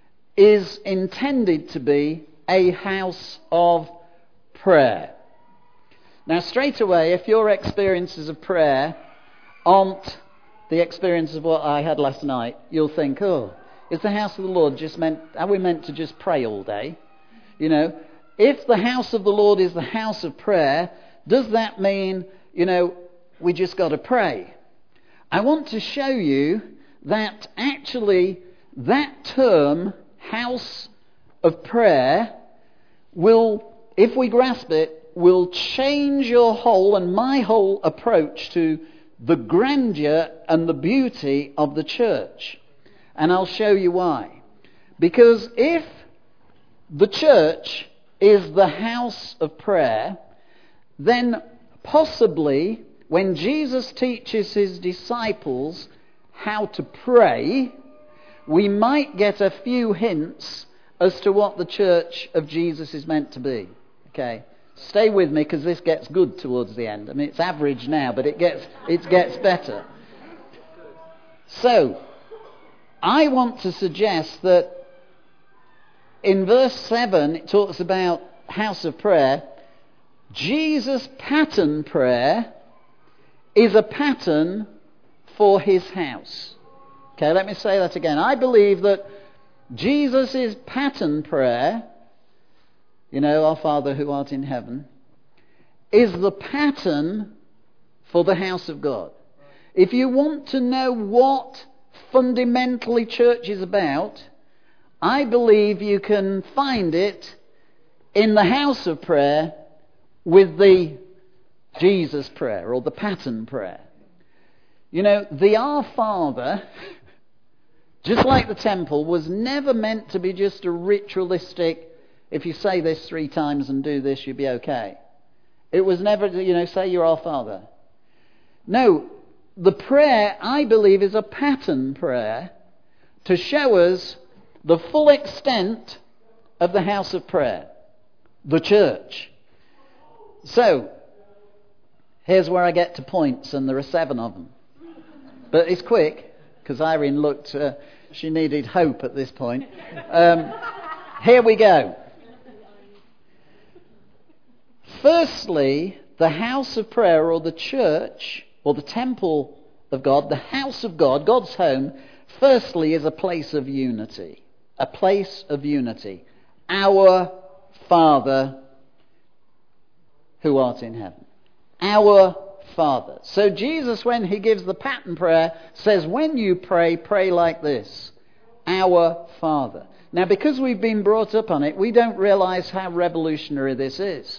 is intended to be a house of prayer. Now, straight away, if your experiences of prayer aren't the experience of what I had last night, you'll think, oh, is the house of the Lord just meant, are we meant to just pray all day? You know, if the house of the Lord is the house of prayer, does that mean, you know, we just got to pray? I want to show you that actually that term, house of prayer, will, if we grasp it, will change your whole and my whole approach to the grandeur and the beauty of the church. And I'll show you why. Because if the church is the house of prayer, then possibly when Jesus teaches his disciples how to pray, we might get a few hints as to what the church of Jesus is meant to be. Okay, stay with me because this gets good towards the end. I mean, it's average now, but it gets it gets better. So, I want to suggest that in verse seven, it talks about house of prayer. Jesus' pattern prayer is a pattern for his house. Okay, let me say that again. I believe that Jesus' pattern prayer, you know, our Father who art in heaven, is the pattern for the house of God. If you want to know what fundamentally church is about, I believe you can find it in the house of prayer with the Jesus prayer or the pattern prayer. You know, the Our Father, just like the temple, was never meant to be just a ritualistic, if you say this three times and do this, you'll be okay. It was never, you know, say you're Our Father. No, the prayer, I believe, is a pattern prayer to show us the full extent of the house of prayer, the church. So, here's where I get to points, and there are seven of them. But it's quick, because Irene looked, uh, she needed hope at this point. Um, here we go. Firstly, the house of prayer, or the church, or the temple of God, the house of God, God's home, firstly is a place of unity. A place of unity. Our Father who art in heaven. Our Father. So Jesus, when he gives the pattern prayer, says, when you pray, pray like this. Our Father. Now, because we've been brought up on it, we don't realize how revolutionary this is.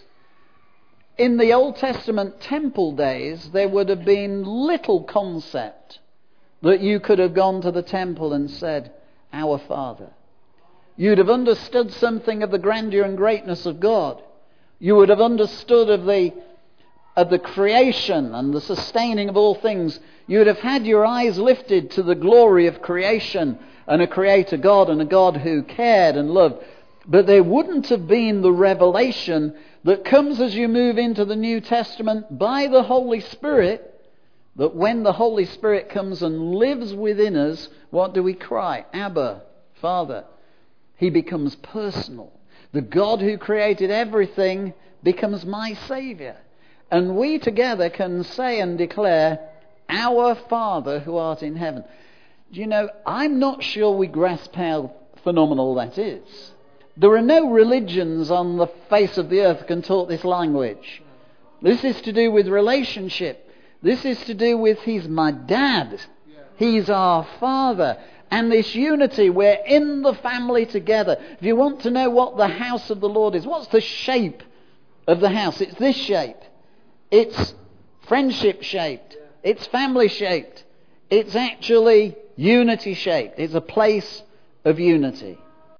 In the Old Testament temple days, there would have been little concept that you could have gone to the temple and said, Our Father. You'd have understood something of the grandeur and greatness of God. You would have understood of the of the creation and the sustaining of all things. You would have had your eyes lifted to the glory of creation and a creator God and a God who cared and loved. But there wouldn't have been the revelation that comes as you move into the New Testament by the Holy Spirit, that when the Holy Spirit comes and lives within us, what do we cry? Abba, Father. He becomes personal. The God who created everything becomes my Saviour. And we together can say and declare, Our Father who art in heaven. Do you know, I'm not sure we grasp how phenomenal that is. There are no religions on the face of the earth that can talk this language. This is to do with relationship. This is to do with He's my dad. He's our Father. And this unity, we're in the family together. If you want to know what the house of the Lord is, what's the shape of the house? It's this shape. It's friendship shaped. It's family shaped. It's actually unity shaped. It's a place of unity.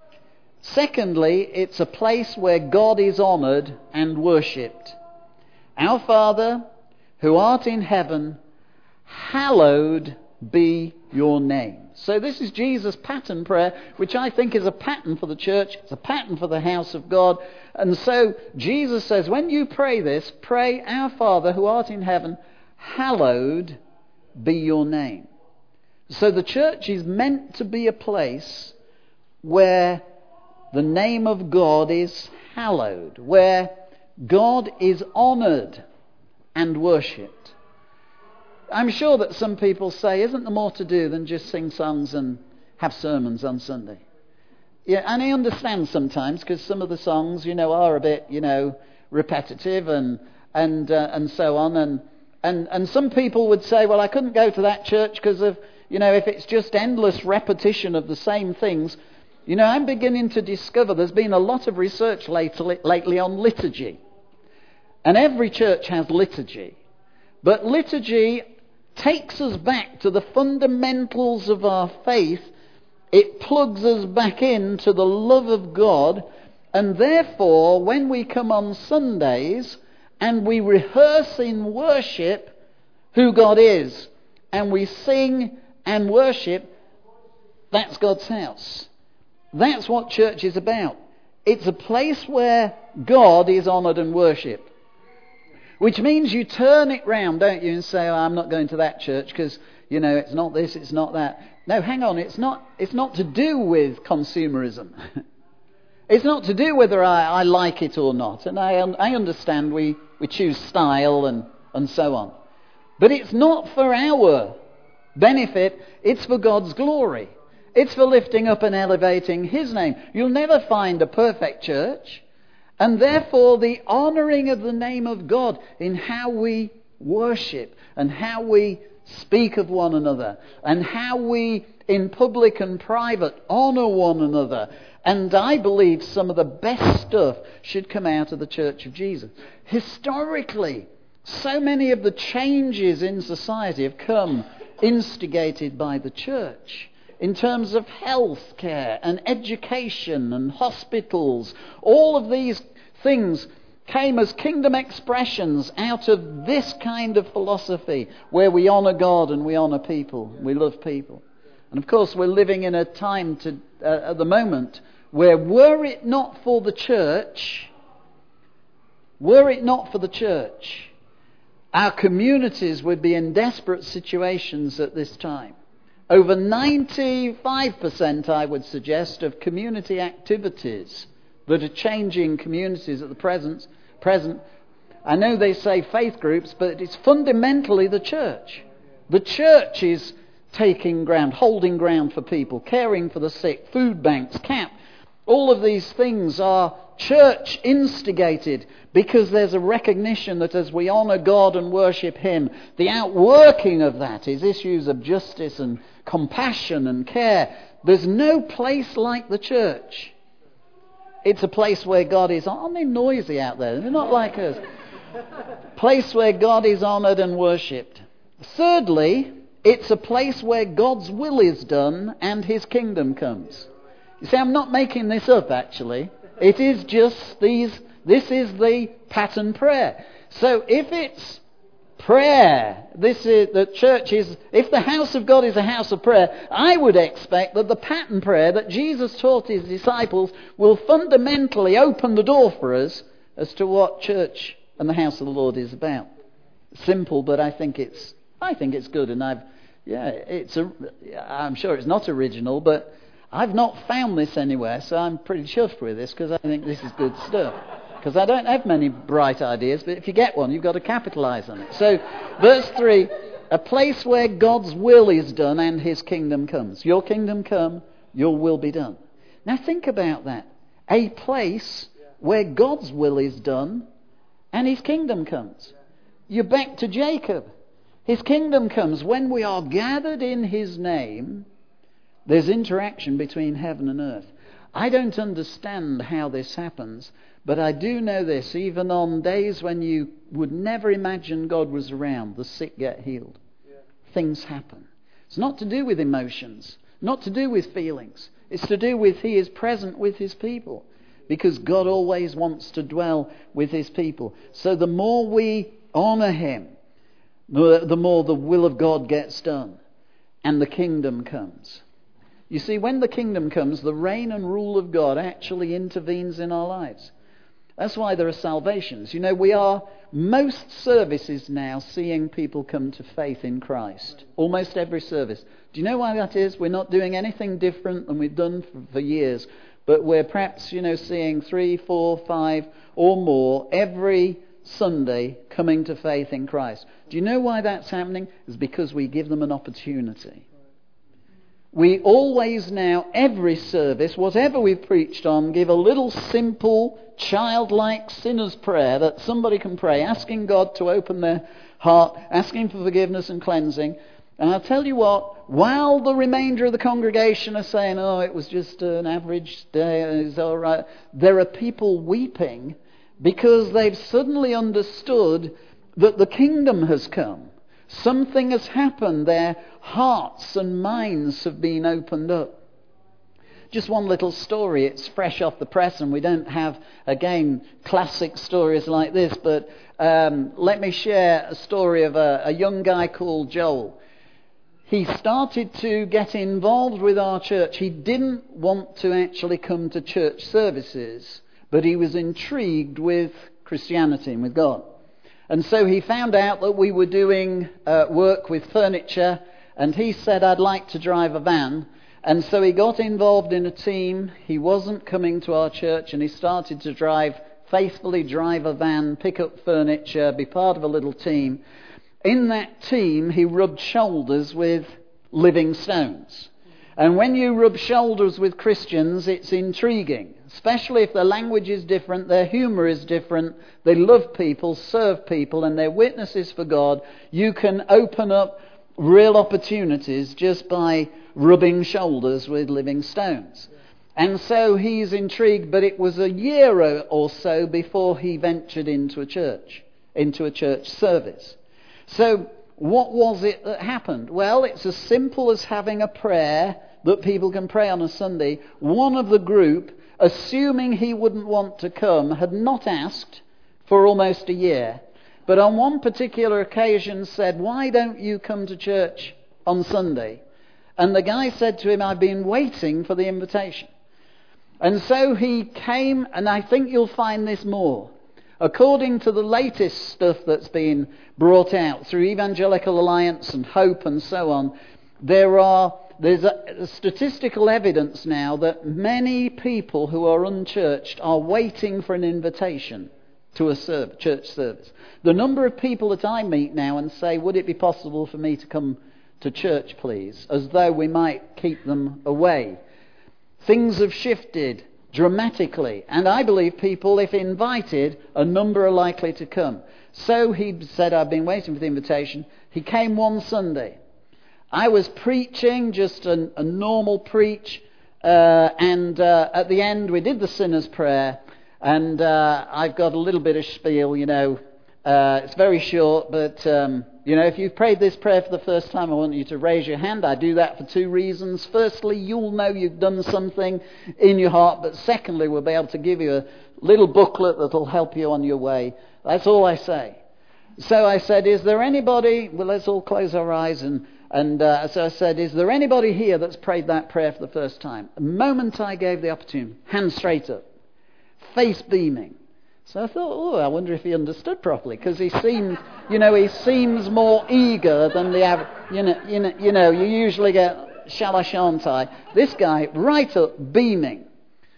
Secondly, it's a place where God is honoured and worshipped. Our Father, who art in heaven, hallowed be your name. So this is Jesus' pattern prayer, which I think is a pattern for the church. It's a pattern for the house of God. And so Jesus says, when you pray this, pray, Our Father who art in heaven, hallowed be your name. So the church is meant to be a place where the name of God is hallowed, where God is honoured and worshipped. I'm sure that some people say, isn't there more to do than just sing songs and have sermons on Sunday? Yeah, and I understand sometimes, because some of the songs, you know, are a bit, you know, repetitive and and uh, and so on. And, and and some people would say, well, I couldn't go to that church because of, you know, if it's just endless repetition of the same things. You know, I'm beginning to discover there's been a lot of research lately, lately on liturgy. And every church has liturgy. But liturgy takes us back to the fundamentals of our faith. It plugs us back into the love of God. And therefore, when we come on Sundays and we rehearse in worship who God is, and we sing and worship, that's God's house. That's what church is about. It's a place where God is honoured and worshipped. Which means you turn it round, don't you, and say, oh, I'm not going to that church because, you know, it's not this, it's not that. No, hang on, it's not it's not to do with consumerism. It's not to do whether I, I like it or not. And I I understand we, we choose style and, and so on. But it's not for our benefit, it's for God's glory. It's for lifting up and elevating His name. You'll never find a perfect church. And therefore the honouring of the name of God in how we worship and how we speak of one another and how we in public and private honour one another. And I believe some of the best stuff should come out of the Church of Jesus. Historically, so many of the changes in society have come instigated by the church. In terms of health care and education and hospitals, all of these things came as kingdom expressions out of this kind of philosophy where we honour God and we honour people, we love people. And of course we're living in a time to, uh, at the moment where were it not for the church, were it not for the church, our communities would be in desperate situations at this time. Over ninety-five percent, I would suggest, of community activities that are changing communities at the present, present. I know they say faith groups, but it's fundamentally the church. The church is taking ground, holding ground for people, caring for the sick, food banks, camp. All of these things are church instigated because there's a recognition that as we honour God and worship Him, the outworking of that is issues of justice and compassion and care. There's no place like the church. It's a place where God is... Aren't they noisy out there? They're not like us. Place where God is honoured and worshipped. Thirdly, it's a place where God's will is done and His kingdom comes. You see, I'm not making this up, actually. It is just these... This is the pattern prayer. So if it's prayer, this is the church is, if the house of God is a house of prayer, I would expect that the pattern prayer that Jesus taught His disciples will fundamentally open the door for us as to what church and the house of the Lord is about. Simple, but I think it's I think it's good, and I've yeah, it's a, I'm sure it's not original, but I've not found this anywhere, so I'm pretty chuffed with this because I think this is good stuff. Because I don't have many bright ideas, but if you get one, you've got to capitalise on it. So, verse three, a place where God's will is done and His kingdom comes. Your kingdom come, your will be done. Now think about that. A place where God's will is done and His kingdom comes. You're back to Jacob. His kingdom comes when we are gathered in His name. There's interaction between heaven and earth. I don't understand how this happens, but I do know this. Even on days when you would never imagine God was around, the sick get healed. Yeah. Things happen. It's not to do with emotions, not to do with feelings. It's to do with He is present with His people, because God always wants to dwell with His people. So the more we honour Him, the more the will of God gets done and the kingdom comes. You see, when the kingdom comes, the reign and rule of God actually intervenes in our lives. That's why there are salvations. You know, we are, most services now, seeing people come to faith in Christ. Almost every service. Do you know why that is? We're not doing anything different than we've done for, for years. But we're perhaps, you know, seeing three, four, five or more every Sunday coming to faith in Christ. Do you know why that's happening? It's because we give them an opportunity. We always now, every service, whatever we've preached on, give a little simple, childlike sinner's prayer that somebody can pray, asking God to open their heart, asking for forgiveness and cleansing. And I'll tell you what, while the remainder of the congregation are saying, oh, it was just an average day, it's all right, there are people weeping because they've suddenly understood that the kingdom has come. Something has happened. Their hearts and minds have been opened up. Just one little story. It's fresh off the press, and we don't have, again, classic stories like this. But um, let me share a story of a, a young guy called Joel. He started to get involved with our church. He didn't want to actually come to church services, but he was intrigued with Christianity and with God. And so he found out that we were doing uh, work with furniture, and he said, I'd like to drive a van. And so he got involved in a team. He wasn't coming to our church, and he started to drive, faithfully drive a van, pick up furniture, be part of a little team. In that team, he rubbed shoulders with living stones. And when you rub shoulders with Christians, it's intriguing, especially if their language is different, their humour is different, they love people, serve people, and they're witnesses for God. You can open up real opportunities just by rubbing shoulders with living stones. And so he's intrigued, but it was a year or so before he ventured into a church, into a church service. So what was it that happened? Well, it's as simple as having a prayer that people can pray on a Sunday. One of the group, assuming he wouldn't want to come, had not asked for almost a year, but on one particular occasion said, why don't you come to church on Sunday? And the guy said to him, I've been waiting for the invitation. And so he came, and I think you'll find this more. According to the latest stuff that's been brought out through Evangelical Alliance and Hope and so on, there are there's a, a statistical evidence now that many people who are unchurched are waiting for an invitation to a serv- church service. The number of people that I meet now and say, would it be possible for me to come to church, please? As though we might keep them away. Things have shifted dramatically, and I believe people, if invited, a number are likely to come. So he said, I've been waiting for the invitation. He came one Sunday. I was preaching, just a, a normal preach, uh, and uh, at the end we did the sinner's prayer, and uh, I've got a little bit of spiel, you know. Uh, it's very short, but um, you know, if you've prayed this prayer for the first time, I want you to raise your hand. I do that for two reasons. Firstly, you'll know you've done something in your heart, but secondly, we'll be able to give you a little booklet that'll help you on your way. That's all I say. So I said, is there anybody, well, let's all close our eyes, and, and uh, so I said, is there anybody here that's prayed that prayer for the first time? The moment I gave the opportunity, hand straight up, face beaming. So I thought, oh, I wonder if he understood properly, because he seemed, you know, he seems more eager than the average. You know, you know, you know, you usually get shall I, shan't I? This guy right up, beaming.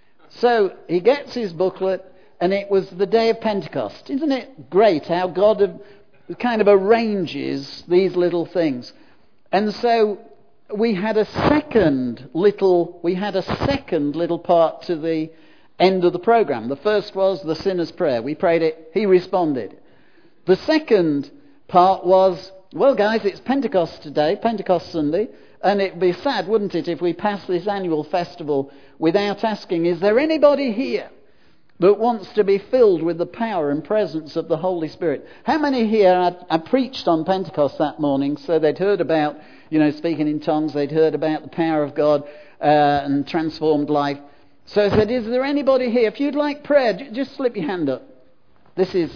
So he gets his booklet, and it was the day of Pentecost. Isn't it great how God kind of arranges these little things? And so we had a second little, we had a second little part to the end of the program. The first was the sinner's prayer. We prayed it. He responded. The second part was, well, guys, it's Pentecost today, Pentecost Sunday, and it'd be sad, wouldn't it, if we passed this annual festival without asking, is there anybody here that wants to be filled with the power and presence of the Holy Spirit? How many here, I, I preached on Pentecost that morning, so they'd heard about, you know, speaking in tongues, they'd heard about the power of God uh, and transformed life. So I said, is there anybody here? If you'd like prayer, j- just slip your hand up. This is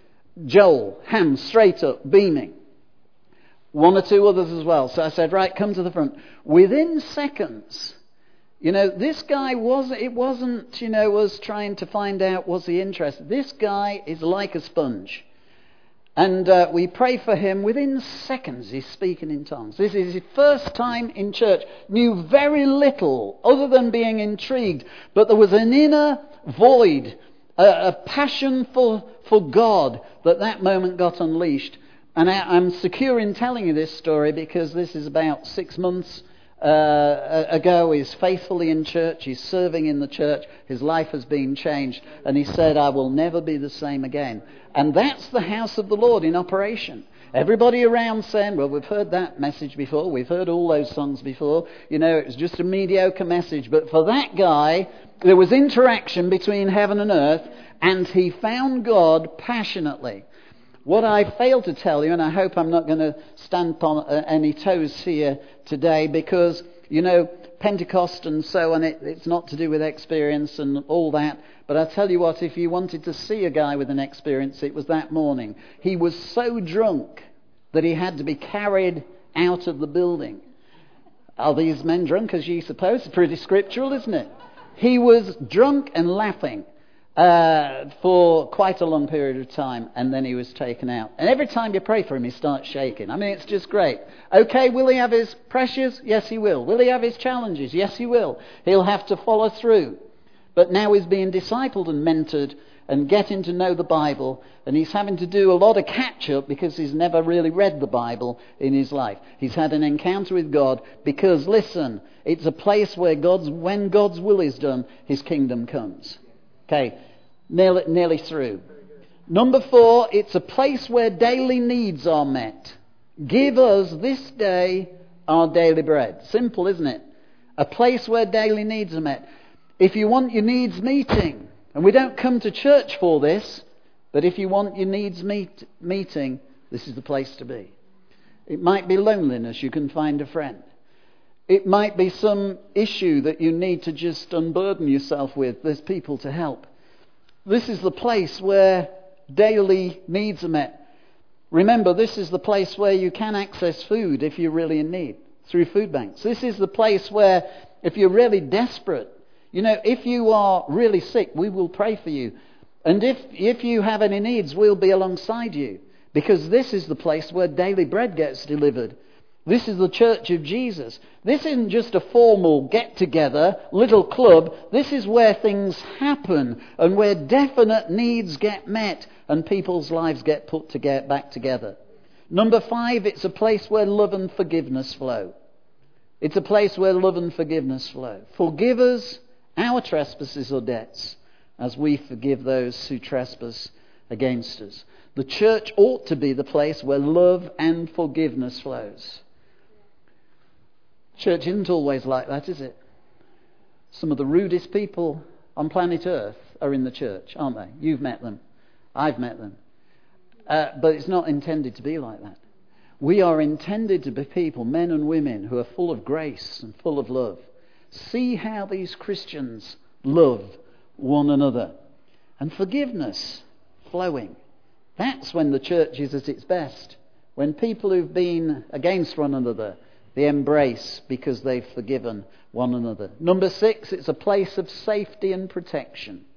Joel, hand straight up, beaming. One or two others as well. So I said, right, come to the front. Within seconds, you know, this guy wasn't, it wasn't, you know, us trying to find out was he interested. This guy is like a sponge. And uh, we pray for him. Within seconds, he's speaking in tongues. This is his first time in church. Knew very little other than being intrigued. But there was an inner void a, a passion for, for God that that moment got unleashed. And I, I'm secure in telling you this story because this is about six months uh, ago. He's faithfully in church. He's serving in the church. His life has been changed. And he said, I will never be the same again. And that's the house of the Lord in operation. Everybody around saying, well, we've heard that message before. We've heard all those songs before. You know, it was just a mediocre message. But for that guy, there was interaction between heaven and earth, and he found God passionately. What I failed to tell you, and I hope I'm not going to stand on uh, any toes here today, because, you know, Pentecost and so on, it, it's not to do with experience and all that. But I tell you what, if you wanted to see a guy with an experience, it was that morning. He was so drunk that he had to be carried out of the building. Are these men drunk, as ye suppose? It's pretty scriptural, isn't it? He was drunk and laughing uh, for quite a long period of time, and then he was taken out. And every time you pray for him, he starts shaking. I mean, it's just great. Okay, will he have his pressures? Yes, he will. Will he have his challenges? Yes, he will. He'll have to follow through. But now he's being discipled and mentored and getting to know the Bible, and he's having to do a lot of catch-up because he's never really read the Bible in his life. He's had an encounter with God because, listen, it's a place where God's, when God's will is done, his kingdom comes. Okay, nearly, nearly through. Number four, it's a place where daily needs are met. Give us this day our daily bread. Simple, isn't it? A place where daily needs are met. If you want your needs meeting, and we don't come to church for this, but if you want your needs meet, meeting, this is the place to be. It might be loneliness, you can find a friend. It might be some issue that you need to just unburden yourself with. There's people to help. This is the place where daily needs are met. Remember, this is the place where you can access food if you're really in need, through food banks. This is the place where, if you're really desperate, you know, if you are really sick, we will pray for you. And if if you have any needs, we'll be alongside you. Because this is the place where daily bread gets delivered. This is the church of Jesus. This isn't just a formal get-together, little club. This is where things happen and where definite needs get met and people's lives get put to get back together. Number five, it's a place where love and forgiveness flow. It's a place where love and forgiveness flow. Forgive us our trespasses or debts, as we forgive those who trespass against us. The church ought to be the place where love and forgiveness flows. Church isn't always like that, is it? Some of the rudest people on planet Earth are in the church, aren't they? You've met them. I've met them. Uh, but it's not intended to be like that. We are intended to be people, men and women, who are full of grace and full of love. See how these Christians love one another. And forgiveness flowing. That's when the church is at its best. When people who've been against one another, they embrace because they've forgiven one another. Number six, it's a place of safety and protection.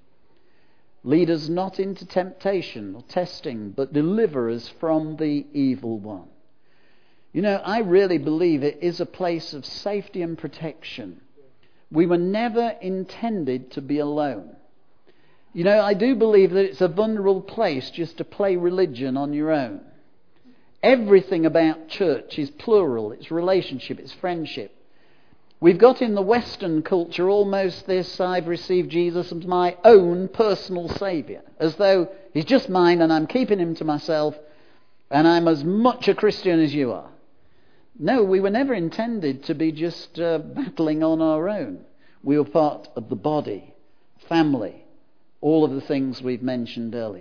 Lead us not into temptation or testing, but deliver us from the evil one. You know, I really believe it is a place of safety and protection. We were never intended to be alone. You know, I do believe that it's a vulnerable place just to play religion on your own. Everything about church is plural. It's relationship, it's friendship. We've got in the Western culture almost this, I've received Jesus as my own personal saviour. As though he's just mine and I'm keeping him to myself and I'm as much a Christian as you are. No, we were never intended to be just uh, battling on our own. We were part of the body, family, all of the things we've mentioned earlier.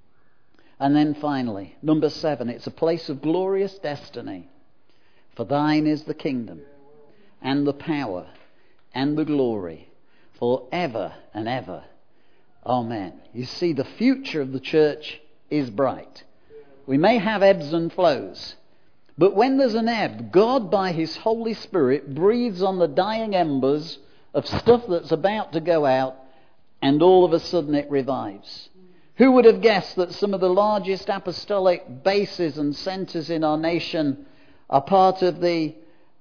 And then finally, number seven, it's a place of glorious destiny. For thine is the kingdom and the power and the glory forever and ever. Amen. You see, the future of the church is bright. We may have ebbs and flows. But when there's an ebb, God by his Holy Spirit breathes on the dying embers of stuff that's about to go out, and all of a sudden it revives. Who would have guessed that some of the largest apostolic bases and centres in our nation are part of the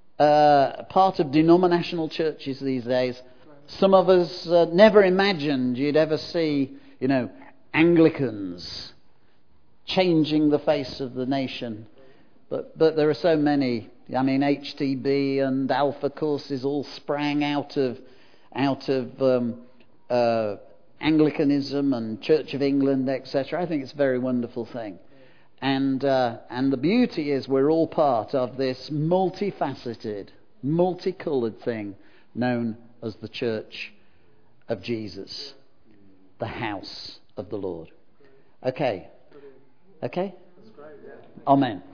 uh, part of denominational churches these days? Some of us uh, never imagined you'd ever see you know, Anglicans changing the face of the nation. But but there are so many. I mean, H T B and Alpha courses all sprang out of out of um, uh, Anglicanism and Church of England, et cetera. I think it's a very wonderful thing. And uh, and the beauty is we're all part of this multifaceted, multicoloured thing known as the Church of Jesus, the house of the Lord. Okay. Okay? Amen.